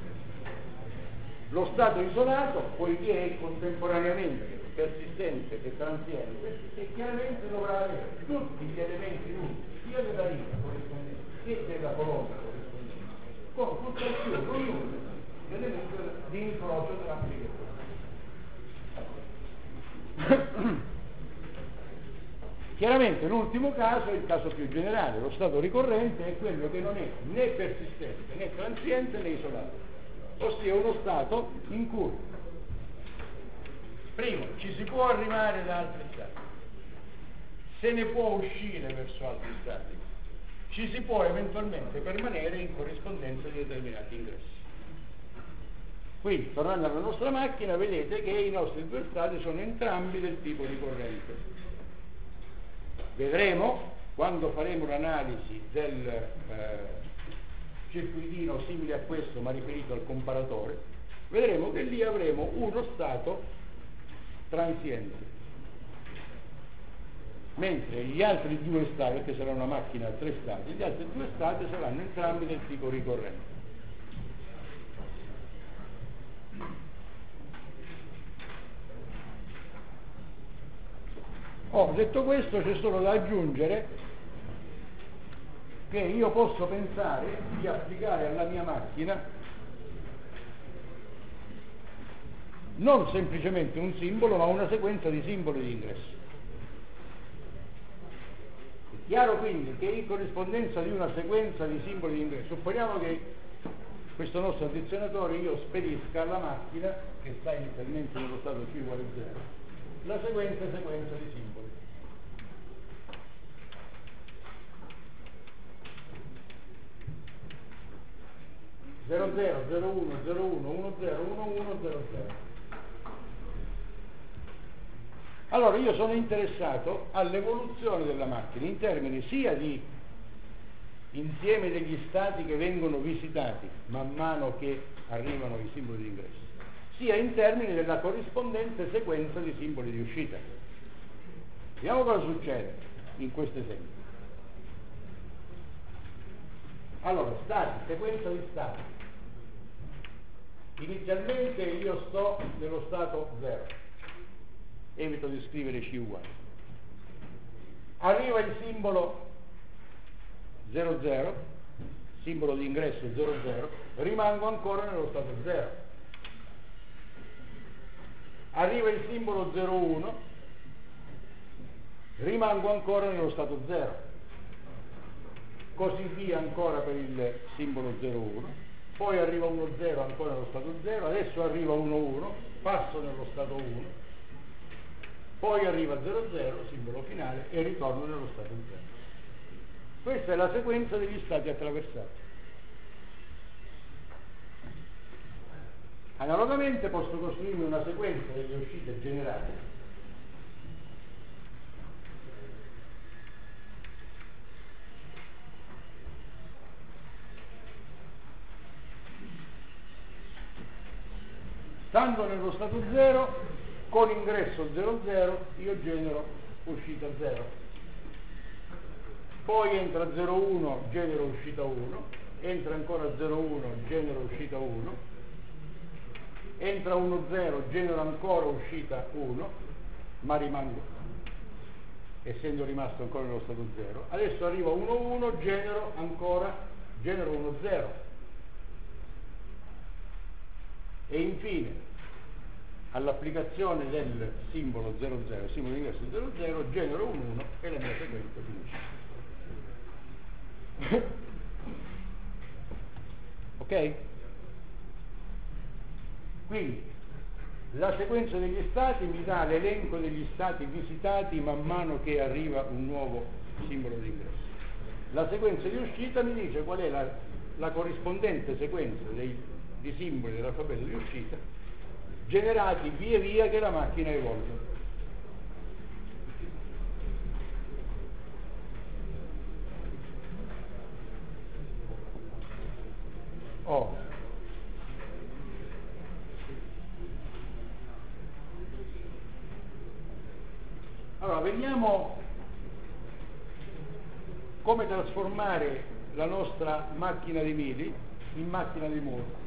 Lo stato isolato, poiché è contemporaneamente persistente e transiente, e chiaramente dovrà avere tutti gli elementi nulli, sia della riga corrispondente che della colonna corrispondente, con tutt'al più non nulli l'elemento di incrocio dell'applicazione. Chiaramente l'ultimo caso è il caso più generale, lo stato ricorrente è quello che non è né persistente né transiente né isolato, ossia uno stato in cui primo ci si può arrivare da altri stati, se ne può uscire verso altri stati, ci si può eventualmente permanere in corrispondenza di determinati ingressi. Quindi, tornando alla nostra macchina, vedete che i nostri due stati sono entrambi del tipo ricorrente. Vedremo quando faremo l'analisi del eh, circuitino simile a questo ma riferito al comparatore, vedremo che lì avremo uno stato transiente, mentre gli altri due stati, perché sarà una macchina a tre stati, gli altri due stati saranno entrambi del tipo ricorrente. Oh, detto questo, c'è solo da aggiungere che io posso pensare di applicare alla mia macchina non semplicemente un simbolo, ma una sequenza di simboli di ingresso. È chiaro quindi che in corrispondenza di una sequenza di simboli di ingresso, supponiamo che questo nostro addizionatore io spedisca alla macchina, che sta inizialmente nello stato C uguale zero, la seguente sequenza di simboli. zero zero, zero uno, zero uno, uno zero, uno uno, zero zero. Allora io sono interessato all'evoluzione della macchina in termini sia di insieme degli stati che vengono visitati man mano che arrivano i simboli di ingresso, sia in termini della corrispondente sequenza di simboli di uscita. Vediamo cosa succede in questo esempio. Allora, stati, sequenza di stati. Inizialmente io sto nello stato zero, evito di scrivere C uguale. Arriva il simbolo zero zero, simbolo di ingresso zero zero, rimango ancora nello stato zero. Arriva il simbolo zero uno, rimango ancora nello stato zero. Così via ancora per il simbolo zero uno. Poi arriva uno zero ancora nello stato zero, adesso arriva uno uno, passo nello stato uno, poi arriva zero zero, simbolo finale, e ritorno nello stato zero. Questa è la sequenza degli stati attraversati. Analogamente posso costruirmi una sequenza delle uscite generate stando nello stato zero, con ingresso zero zero, io genero uscita zero. Poi entra zero uno, genero uscita uno, entra ancora zero uno, genero uscita uno, entra uno zero, genero ancora uscita uno, ma rimango, essendo rimasto ancora nello stato zero. Adesso arriva uno uno, genero ancora, genero uno zero. E infine, all'applicazione del simbolo zero zero, simbolo di ingresso zero zero, genero un uno e la mia sequenza finisce. Ok? Quindi, la sequenza degli stati mi dà l'elenco degli stati visitati man mano che arriva un nuovo simbolo di ingresso. La sequenza di uscita mi dice qual è la, la corrispondente sequenza dei di simboli dell'alfabeto di uscita generati via via che la macchina evolve. Oh. Allora, vediamo come trasformare la nostra macchina di Mealy in macchina di Moore.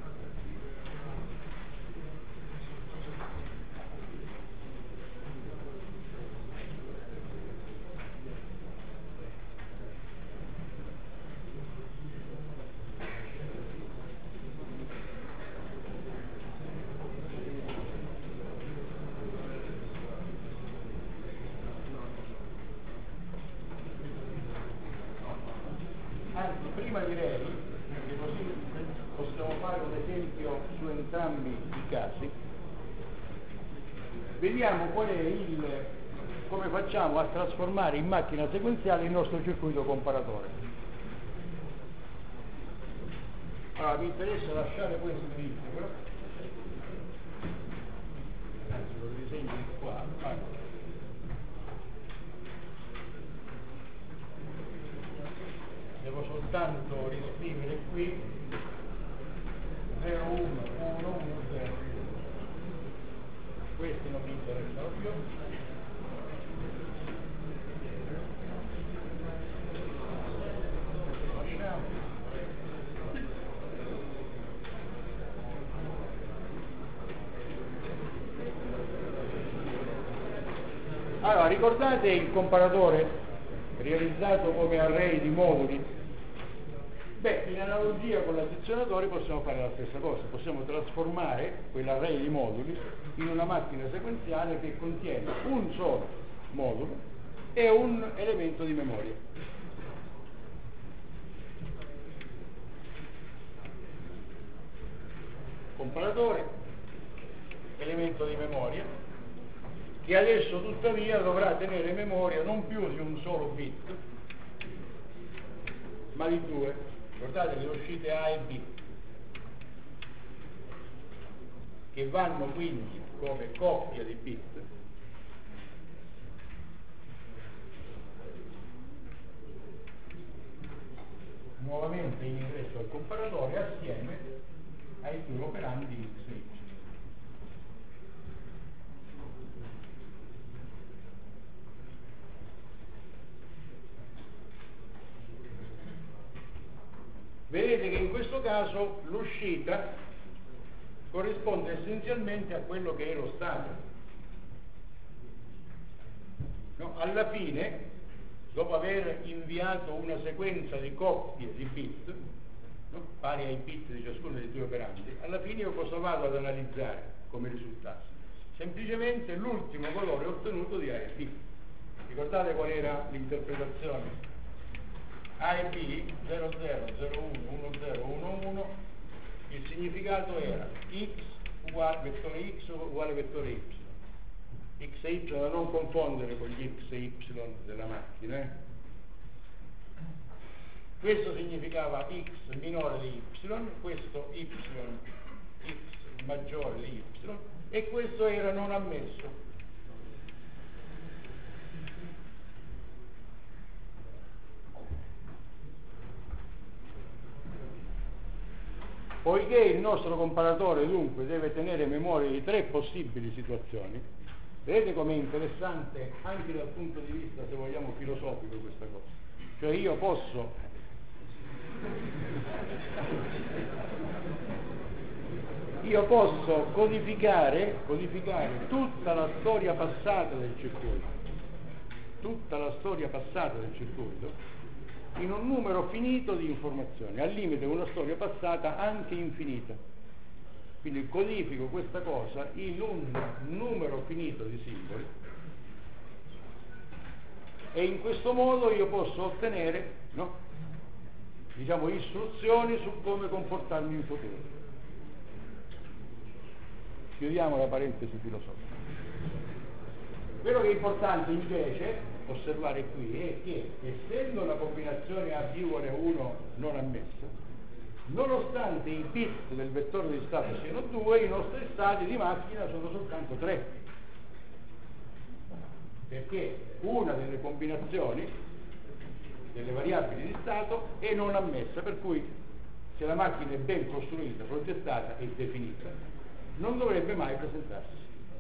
Anzi, prima direi, perché così possiamo fare un esempio su entrambi i casi, vediamo qual è il, come facciamo a trasformare in macchina sequenziale il nostro circuito comparatore. Allora, mi interessa lasciare questo libro, anzi lo disegno qua. Ah. soltanto riscrivere qui zero uno uno uno zero. Questi non mi interessano più. Lasciamo. Allora, ricordate il comparatore realizzato come array di moduli? Beh, in analogia con l'addizionatore possiamo fare la stessa cosa, possiamo trasformare quell'array di moduli in una macchina sequenziale che contiene un solo modulo e un elemento di memoria. Comparatore, elemento di memoria, che adesso tuttavia dovrà tenere memoria non più di un solo bit, ma di due. Guardate le uscite A e B, che vanno quindi come coppia di bit nuovamente in ingresso al comparatore assieme ai due operandi x e y. Vedete che in questo caso l'uscita corrisponde essenzialmente a quello che è lo stato. No? Alla fine, dopo aver inviato una sequenza di coppie di bit, no? pari ai bit di ciascuno dei due operandi, alla fine io cosa vado ad analizzare come risultato? Semplicemente l'ultimo valore ottenuto di A e B. Ricordate qual era l'interpretazione? A e B zero zero zero uno uno zero uno uno, il significato era x uguale vettore x uguale vettore y, x e y da non confondere con gli x e y della macchina. Eh? Questo significava x minore di y, questo y x maggiore di y, e questo era non ammesso. Poiché il nostro comparatore dunque deve tenere memoria di tre possibili situazioni, vedete com'è interessante anche dal punto di vista, se vogliamo, filosofico questa cosa. Cioè io posso io posso codificare, codificare tutta la storia passata del circuito, tutta la storia passata del circuito in un numero finito di informazioni, al limite una storia passata anche infinita. Quindi codifico questa cosa in un numero finito di simboli e in questo modo io posso ottenere, no, diciamo, istruzioni su come comportarmi in futuro. Chiudiamo la parentesi filosofica. Quello che è importante invece osservare qui è che, essendo la combinazione A B uguale uno non ammessa, nonostante i bit del vettore di stato siano due, i nostri stati di macchina sono soltanto tre, perché una delle combinazioni delle variabili di stato è non ammessa, per cui se la macchina è ben costruita, progettata e definita, non dovrebbe mai presentarsi.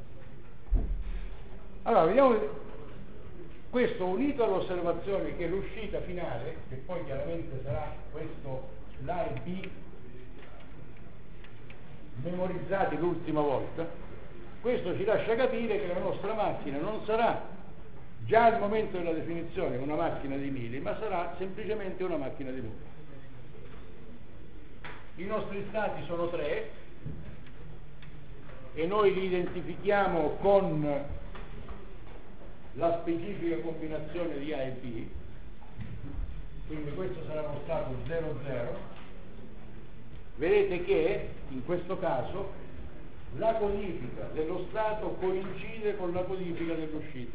Allora, vediamo questo unito all'osservazione che l'uscita finale, che poi chiaramente sarà questo l'A e B memorizzati l'ultima volta, questo ci lascia capire che la nostra macchina non sarà già al momento della definizione una macchina di mili, ma sarà semplicemente una macchina di numeri. I nostri stati sono tre e noi li identifichiamo con la specifica combinazione di A e B, quindi questo sarà uno stato zero zero. Vedete che in questo caso la codifica dello stato coincide con la codifica dell'uscita,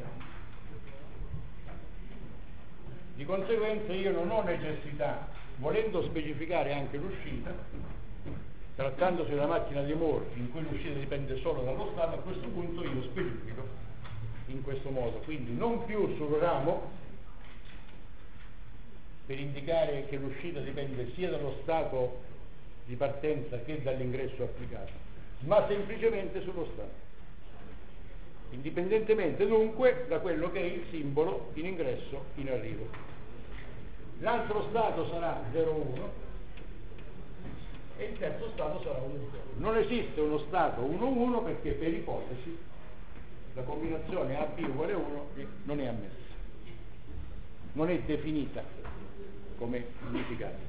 di conseguenza io non ho necessità, volendo specificare anche l'uscita, trattandosi di una macchina di Moore in cui l'uscita dipende solo dallo stato, a questo punto io specifico in questo modo, quindi non più sul ramo per indicare che l'uscita dipende sia dallo stato di partenza che dall'ingresso applicato, ma semplicemente sullo stato, indipendentemente dunque da quello che è il simbolo in ingresso, in arrivo. L'altro stato sarà zero uno e il terzo stato sarà uno zero. Non esiste uno stato uno uno perché per ipotesi la combinazione A B uguale uno non è ammessa, non è definita come unificata.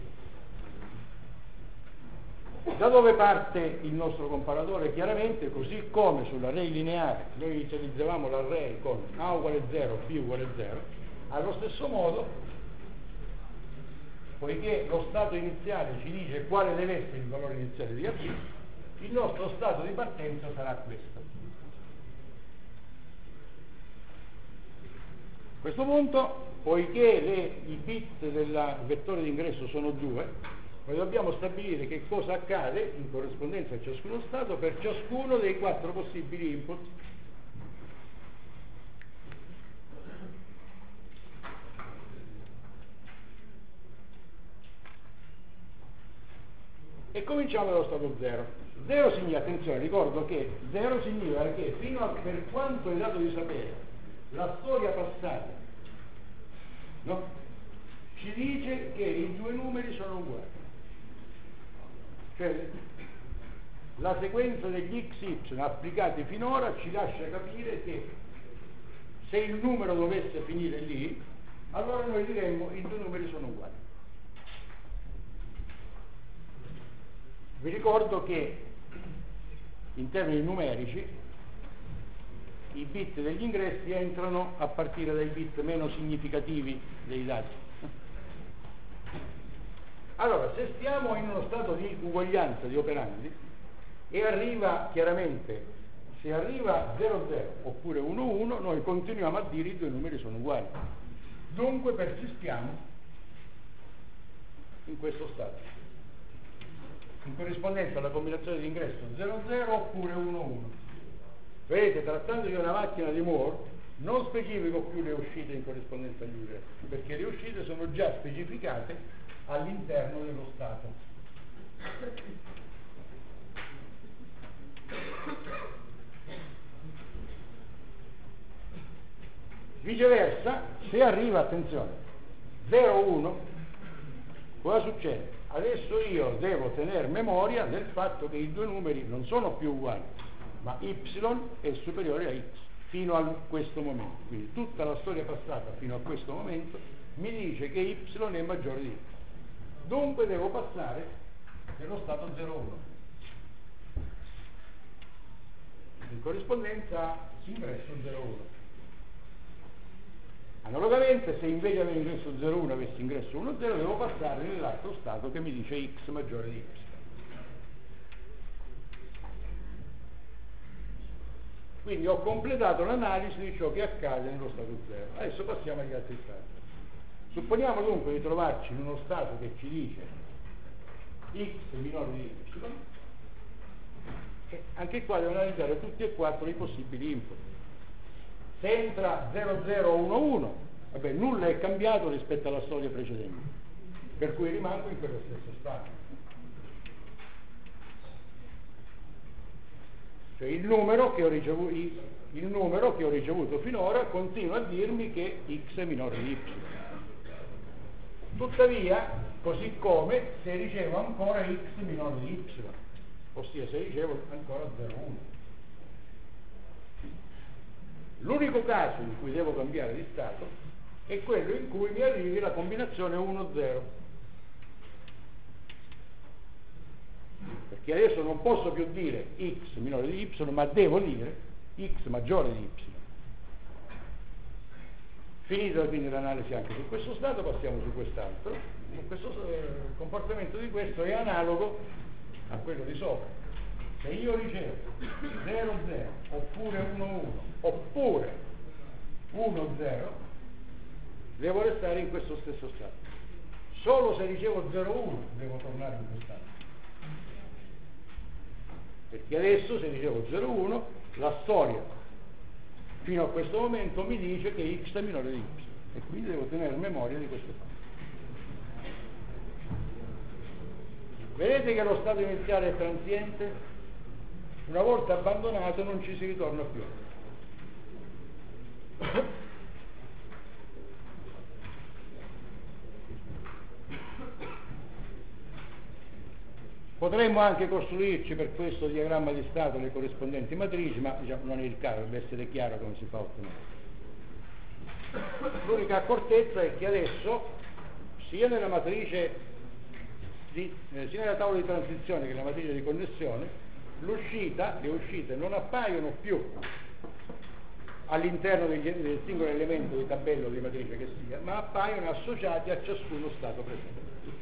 Da dove parte il nostro comparatore? Chiaramente, così come sull'array lineare noi inizializzavamo l'array con A uguale zero, B uguale zero, allo stesso modo, poiché lo stato iniziale ci dice quale deve essere il valore iniziale di A B, il nostro stato di partenza sarà questo. A questo punto, poiché le, i bit del vettore d'ingresso sono due, noi dobbiamo stabilire che cosa accade in corrispondenza a ciascuno stato per ciascuno dei quattro possibili input. E cominciamo dallo stato zero. zero significa, attenzione, ricordo che zero significa che fino a per quanto è dato di sapere la storia passata, no? Ci dice che i due numeri sono uguali. Cioè, la sequenza degli X Y applicati finora ci lascia capire che se il numero dovesse finire lì, allora noi diremmo i due numeri sono uguali. Vi ricordo che in termini numerici i bit degli ingressi entrano a partire dai bit meno significativi dei dati. Allora, se stiamo in uno stato di uguaglianza di operandi e arriva chiaramente, se arriva zero zero oppure uno uno, noi continuiamo a dire i due numeri sono uguali. Dunque persistiamo in questo stato, in corrispondenza alla combinazione di ingresso zero zero oppure uno uno. Vedete, trattando di una macchina di Moore, non specifico più le uscite in corrispondenza agli ingressi, perché le uscite sono già specificate all'interno dello stato. Viceversa, se arriva, attenzione, zero uno, cosa succede? Adesso io devo tenere memoria del fatto che i due numeri non sono più uguali, ma y è superiore a x fino a questo momento. Quindi tutta la storia passata fino a questo momento mi dice che y è maggiore di x. Dunque devo passare nello stato zero uno. In corrispondenza a ingresso zero uno. Analogamente, se invece di avere ingresso zero uno avessi ingresso uno zero, devo passare nell'altro stato che mi dice x maggiore di y. Quindi ho completato l'analisi di ciò che accade nello stato zero. Adesso passiamo agli altri stati. Supponiamo dunque di trovarci in uno stato che ci dice x minore di y, e anche qua devo analizzare tutti e quattro i possibili input. Se entra zero zero uno uno, vabbè, nulla è cambiato rispetto alla storia precedente, per cui rimango in quello stesso stato. Cioè il numero che ho ricevuto, il numero che ho ricevuto finora continua a dirmi che x è minore di y. Tuttavia, così come se ricevo ancora x minore di y, ossia se ricevo ancora zero uno. L'unico caso in cui devo cambiare di stato è quello in cui mi arrivi la combinazione uno zero. Perché adesso non posso più dire x minore di y, ma devo dire x maggiore di y. Finita quindi l'analisi anche su questo stato, passiamo su quest'altro. Questo, eh, il comportamento di questo è analogo a quello di sopra. Se io ricevo zero zero oppure uno uno oppure uno zero, devo restare in questo stesso stato. Solo se ricevo zero uno devo tornare in quest'altro. Perché adesso se ricevo zero uno, la storia fino a questo momento mi dice che x è minore di y e quindi devo tenere memoria di questo fatto. Vedete che lo stato iniziale è transiente? Una volta abbandonato non ci si ritorna più. Potremmo anche costruirci per questo diagramma di stato le corrispondenti matrici, ma diciamo, non è il caso, deve essere chiaro come si fa a ottenere. L'unica accortezza è che adesso, sia nella matrice di, eh, sia nella tavola di transizione che nella matrice di connessione, l'uscita, le uscite non appaiono più all'interno degli, del singolo elemento di tabella o di matrice che sia, ma appaiono associati a ciascuno stato presente.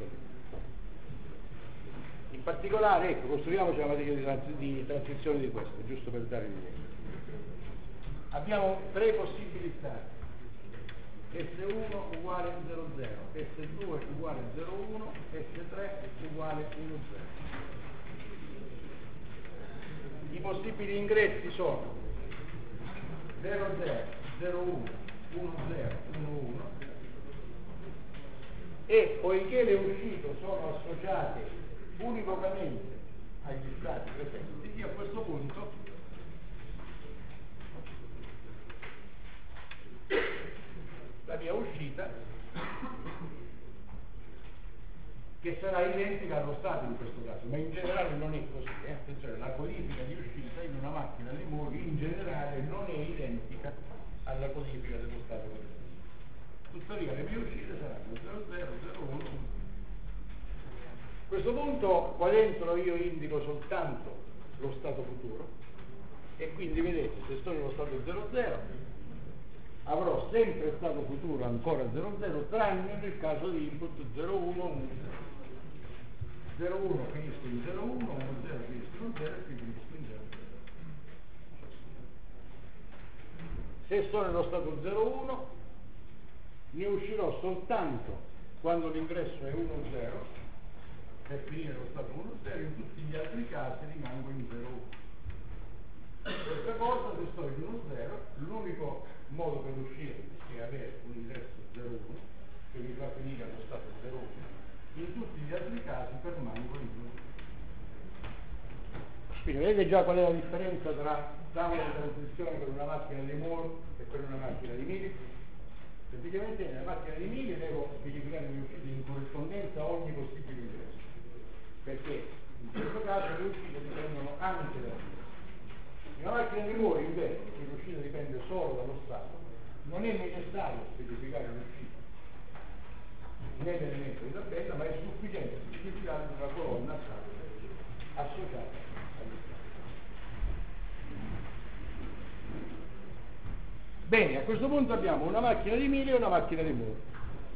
In particolare, ecco, costruiamoci la matrice di, trans- di transizione di questo, giusto per dare l'idea. Abbiamo tre possibili stati: S uno uguale zero zero, S due uguale zero uno, S tre uguale uno zero. I possibili ingressi sono zero zero, zero uno, uno zero, uno uno, e poiché le uscite sono associate univocamente agli stati presenti, a questo punto la mia uscita, che sarà identica allo stato in questo caso, ma in generale non è così, eh? Attenzione, la codifica di uscita in una macchina di Moore in generale non è identica alla codifica dello stato presente. Tuttavia le mie uscite saranno zero zero, zero uno. A questo punto qua dentro io indico soltanto lo stato futuro e quindi vedete, se sto nello stato zero zero avrò sempre stato futuro ancora zero zero, tranne nel caso di input zero uno uno zero. zero uno finisco in zero uno, uno zero finisco in zero e qui finisco in zero zero. Se sto nello stato zero uno ne uscirò soltanto quando l'ingresso è uno zero e finire lo stato uno zero, in tutti gli altri casi rimango in zero uno. Questa cosa, se sto in uno zero, l'unico modo per uscire è avere un ingresso zero uno che mi fa finire allo stato zero uno, in tutti gli altri casi permango in uno. Quindi vedete già qual è la differenza tra tavola di transizione per una macchina di Moore e per una macchina di Mealy? Semplicemente nella macchina di Mealy devo specificare le uscite in corrispondenza a ogni possibile ingresso, perché in questo caso le uscite dipendono anche dalla fine. In una macchina di Moore invece, che l'uscita dipende solo dallo stato, non è necessario specificare l'uscita nell'elemento di tabella, ma è sufficiente specificare una colonna stato associata agli stati. Bene, a questo punto abbiamo una macchina di Mealy e una macchina di Moore.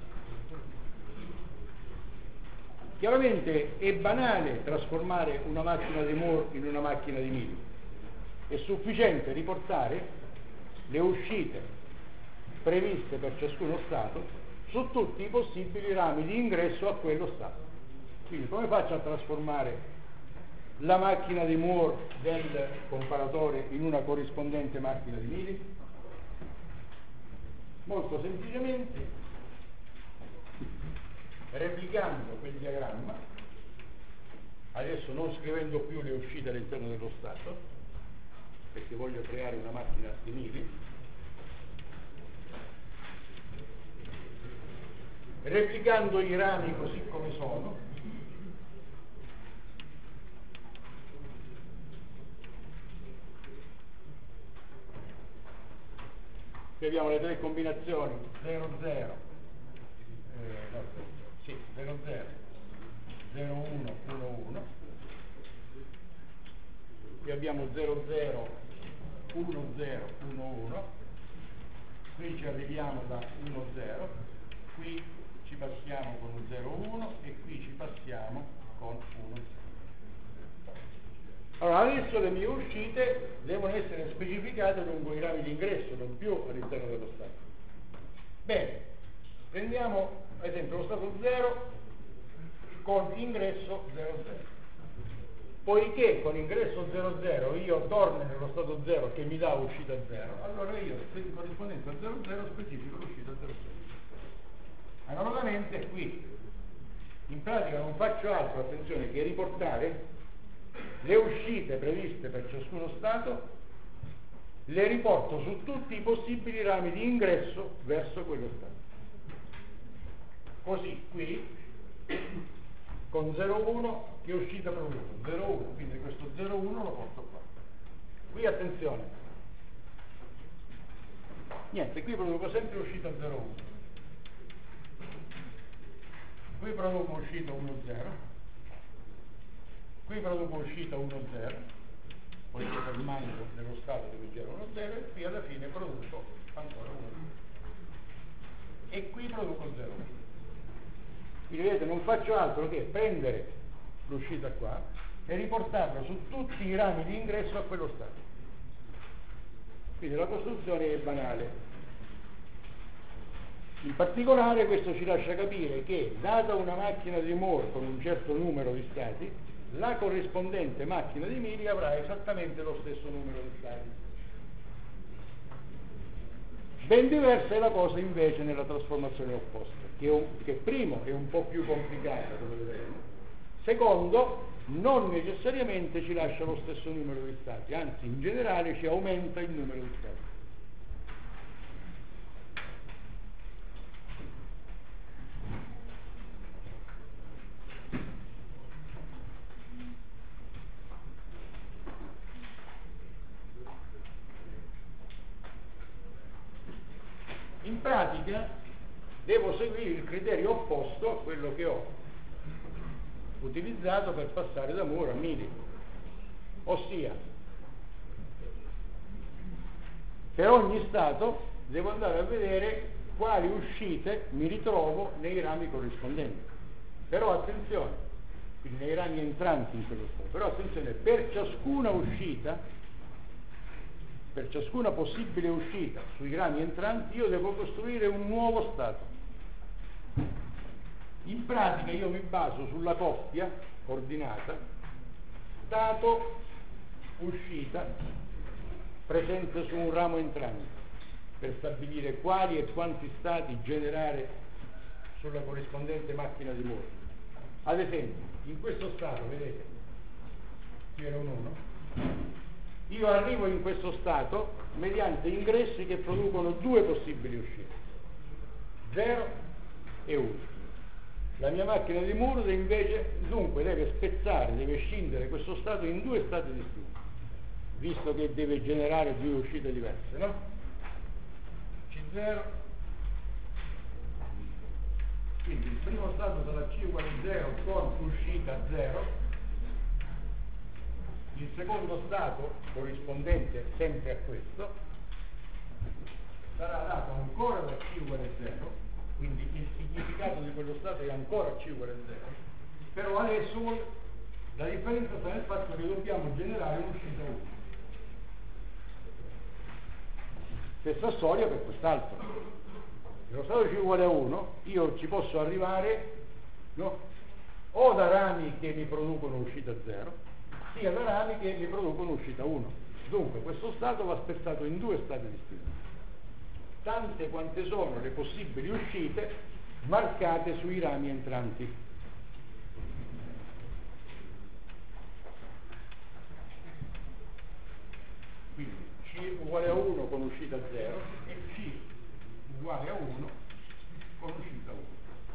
Chiaramente è banale trasformare una macchina di Moore in una macchina di Mealy. È sufficiente riportare le uscite previste per ciascuno stato su tutti i possibili rami di ingresso a quello stato. Quindi come faccio a trasformare la macchina di Moore del comparatore in una corrispondente macchina di Mealy? Molto semplicemente replicando quel diagramma, adesso non scrivendo più le uscite all'interno dello stato, perché voglio creare una macchina di Mealy, replicando i rami così come sono, qui abbiamo le tre combinazioni zero zero, eh, no, sì, zero zero, zero uno, uno uno, qui abbiamo zero zero, uno zero, uno uno, qui ci arriviamo da uno zero, qui ci passiamo con un zero uno e qui ci passiamo con uno zero. Allora adesso le mie uscite devono essere specificate lungo i rami di ingresso, non più all'interno dello stato. Bene, prendiamo ad esempio lo stato zero con ingresso zero zero. Poiché con ingresso zero zero io torno nello stato zero che mi dà uscita zero, allora io in corrispondenza a zero zero specifico l'uscita zero zero. Analogamente qui, in pratica non faccio altro, attenzione, che riportare le uscite previste per ciascuno stato, le riporto su tutti i possibili rami di ingresso verso quello stato. Così qui con zero uno che uscita produco? zero uno, quindi questo zero uno lo porto qua. Qui attenzione, niente, qui produco sempre uscita zero uno, qui produco uscita uno zero, qui produco uscita uno zero, poi c'è il mango dello stato dove c'era uno zero, e qui alla fine produco ancora uno zero, e qui produco zero uno. Quindi vedete, non faccio altro che prendere l'uscita qua e riportarla su tutti i rami di ingresso a quello stato. Quindi la costruzione è banale. In particolare questo ci lascia capire che, data una macchina di Moore con un certo numero di stati, la corrispondente macchina di Mili avrà esattamente lo stesso numero di stati. Ben diversa è la cosa invece nella trasformazione opposta, che, è un, che primo è un po' più complicata, come vedremo, secondo non necessariamente ci lascia lo stesso numero di stati, anzi in generale ci aumenta il numero di stati. In pratica devo seguire il criterio opposto a quello che ho utilizzato per passare da Moore a Mili, ossia per ogni stato devo andare a vedere quali uscite mi ritrovo nei rami corrispondenti, però attenzione, quindi nei rami entranti in quello stato, però attenzione, per ciascuna uscita, per ciascuna possibile uscita sui rami entranti io devo costruire un nuovo stato. In pratica io mi baso sulla coppia ordinata stato uscita presente su un ramo entrante per stabilire quali e quanti stati generare sulla corrispondente macchina di Moore. Ad esempio, in questo stato, vedete, qui era un uno, io arrivo in questo stato mediante ingressi che producono due possibili uscite, zero e uno. La mia macchina di Moore invece dunque deve spezzare, deve scindere questo stato in due stati distinti, visto che deve generare due uscite diverse, no? C zero, quindi il primo stato sarà C uguale zero con uscita zero, il secondo stato corrispondente sempre a questo sarà dato ancora da C uguale zero, quindi il significato di quello stato è ancora C uguale zero, però adesso la differenza sta nel fatto che dobbiamo generare un'uscita uno. Stessa storia per quest'altro. Se lo stato C uguale a uno, io ci posso arrivare, no? O da rami che mi producono uscita zero, sia da rami che mi producono uscita uno. Dunque questo stato va spezzato in due stati distinti, tante quante sono le possibili uscite marcate sui rami entranti. Quindi C uguale a uno con uscita zero e C uguale a uno con uscita uno.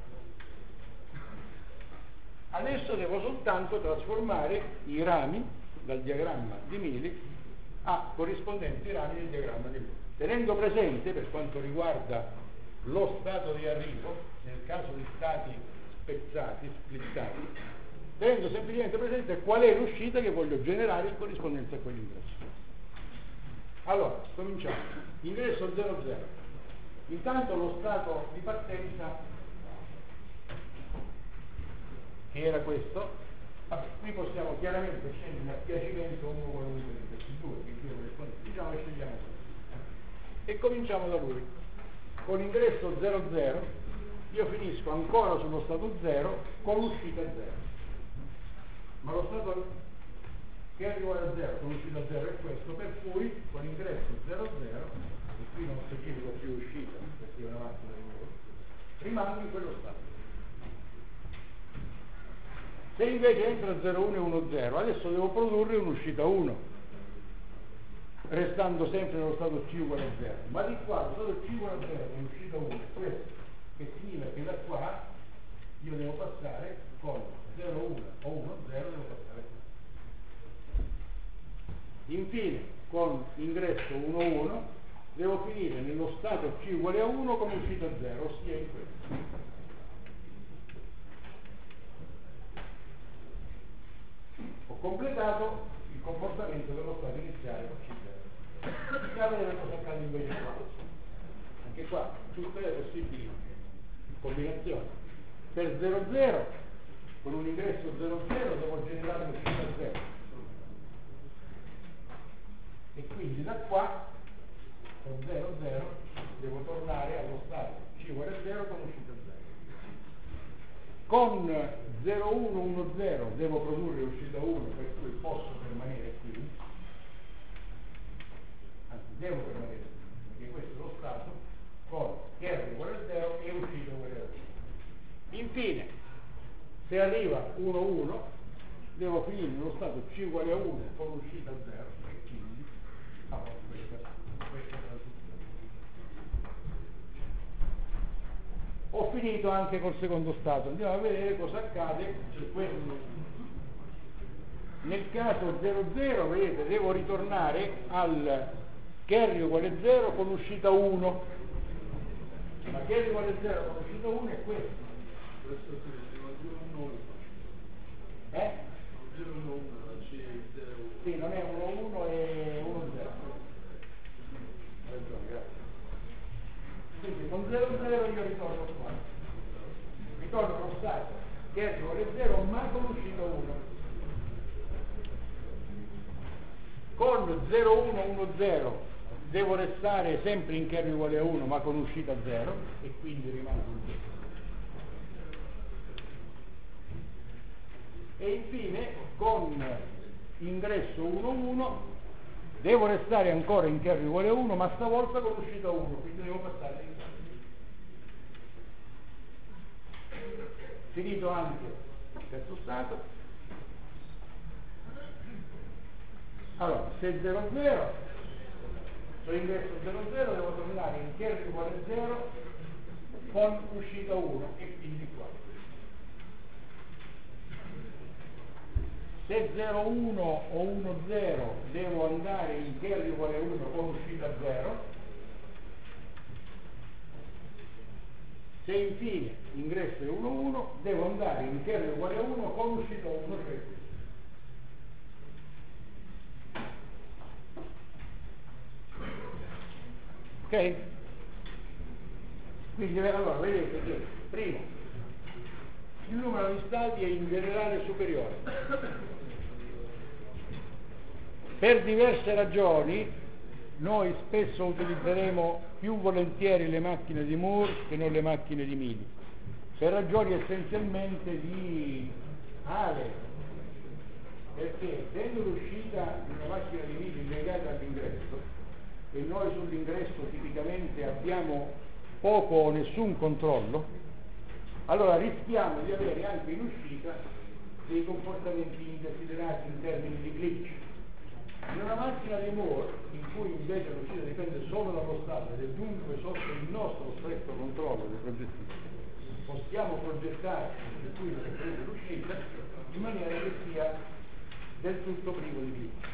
Adesso devo soltanto trasformare i rami dal diagramma di Mili a corrispondenti rami del diagramma di Moore, tenendo presente, per quanto riguarda lo stato di arrivo, nel caso di stati spezzati, splittati, tenendo semplicemente presente qual è l'uscita che voglio generare in corrispondenza a quell'ingresso. Allora, cominciamo. Ingresso zero zero. Intanto lo stato di partenza, che era questo, vabbè, qui possiamo chiaramente scegliere a piacimento uno qualunque di questi due, che qui corrisponde, diciamo che scegliamo questo. E cominciamo da lui. Con ingresso zero zero io finisco ancora sullo stato zero con uscita zero. Ma lo stato che arriva da zero con uscita zero è questo, per cui con ingresso zero zero, e qui non specifico più uscita, perché è una macchina di Moore, rimango in quello stato. Se invece entra zero uno e uno zero, adesso devo produrre un'uscita uno, restando sempre nello stato C uguale a zero. Ma di qua, lo stato C uguale a zero con uscita uno è questo, che significa che da qua io devo passare con zero uno o uno zero, devo passare qui. Infine, con ingresso uno uno, devo finire nello stato C uguale a uno con uscita zero, ossia in questo. Ho completato il comportamento dello stato iniziale con C zero. Andiamo a vedere cosa accade invece qua. Anche qua tutte le possibili combinazioni. Per zero zero, con un ingresso zero zero devo generare un'uscita zero. E quindi da qua, con zero zero, devo tornare allo stato C uguale a zero con uscita zero. Con zero uno uno zero devo produrre uscita uno, per cui posso permanere qui, anzi devo permanere qui, perché questo è lo stato con R uguale a zero e uscita uguale a uno. Infine, se arriva uno uno, devo finire nello stato C uguale a uno con uscita zero e quindi avrò questa, questa transizione. Ho finito anche col secondo stato, andiamo a vedere cosa accade su questo. Nel caso zero zero, vedete, devo ritornare al carry uguale a zero con uscita uno. Ma carry uguale a zero con uscita uno è questo. Eh? Sì, non è uno uno e uno zero. Ragione, grazie. Quindi con zero zero io ritorno qua, ritorno allo stato che è uguale a zero ma con uscita uno. Con zero uno uno zero devo restare sempre in carry uguale a uno ma con uscita zero e quindi rimango in zero. E infine con ingresso uno uno devo restare ancora in carry uguale a uno ma stavolta con uscita uno, quindi devo passare in carry. Finito anche il terzo stato. Allora, se zero zero, se ingresso zero zero devo tornare in carry uguale a zero con uscita uno e quindi qua. Se zero uno o uno zero devo andare in carry uguale a uno con uscita zero. Se infine ingresso è uno uno, devo andare in carry uguale a uno con uscita uno, cioè questo. Ok? Quindi allora vedete che primo il numero di stati è in generale superiore. Per diverse ragioni noi spesso utilizzeremo più volentieri le macchine di Moore che non le macchine di Mealy, per ragioni essenzialmente di ale, perché essendo l'uscita di una macchina di Mealy legata all'ingresso e noi sull'ingresso tipicamente abbiamo poco o nessun controllo, allora rischiamo di avere anche in uscita dei comportamenti indesiderati in termini di glitch. In una macchina di Moore, in cui invece l'uscita dipende solo dallo stato ed è dunque sotto il nostro stretto controllo del progettista, possiamo progettare il circuito che prende l'uscita in maniera che sia del tutto privo di glitch.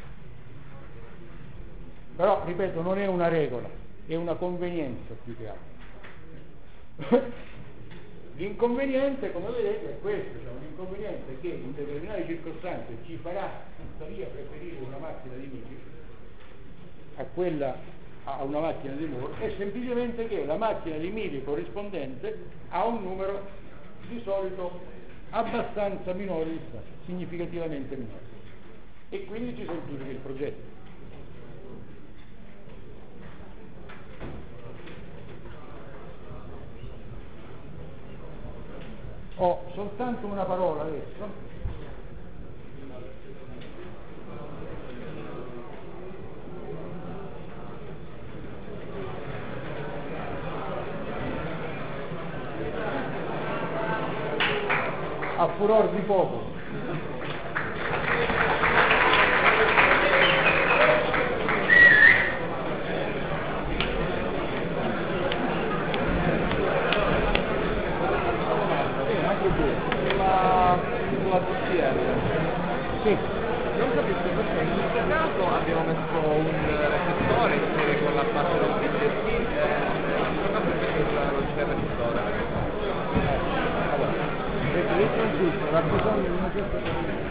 Però, ripeto, non è una regola, è una convenienza più che altro. L'inconveniente, come vedete, è questo, cioè un inconveniente che in determinate circostanze ci farà tuttavia preferire una macchina di Mealy a quella a una macchina di Moore, è semplicemente che la macchina di Mealy corrispondente ha un numero di solito abbastanza minore di stati, significativamente minore, e quindi ci semplifica il progetto. Ho soltanto una parola adesso. A furor di poco. Sulla, sulla T C R. Sì. Non capisco perché in questo caso abbiamo messo un recettore in serie con la parte del B T C e in questo caso invece non c'è il recettore. Allora, vedete un tutto, ha bisogno di una certa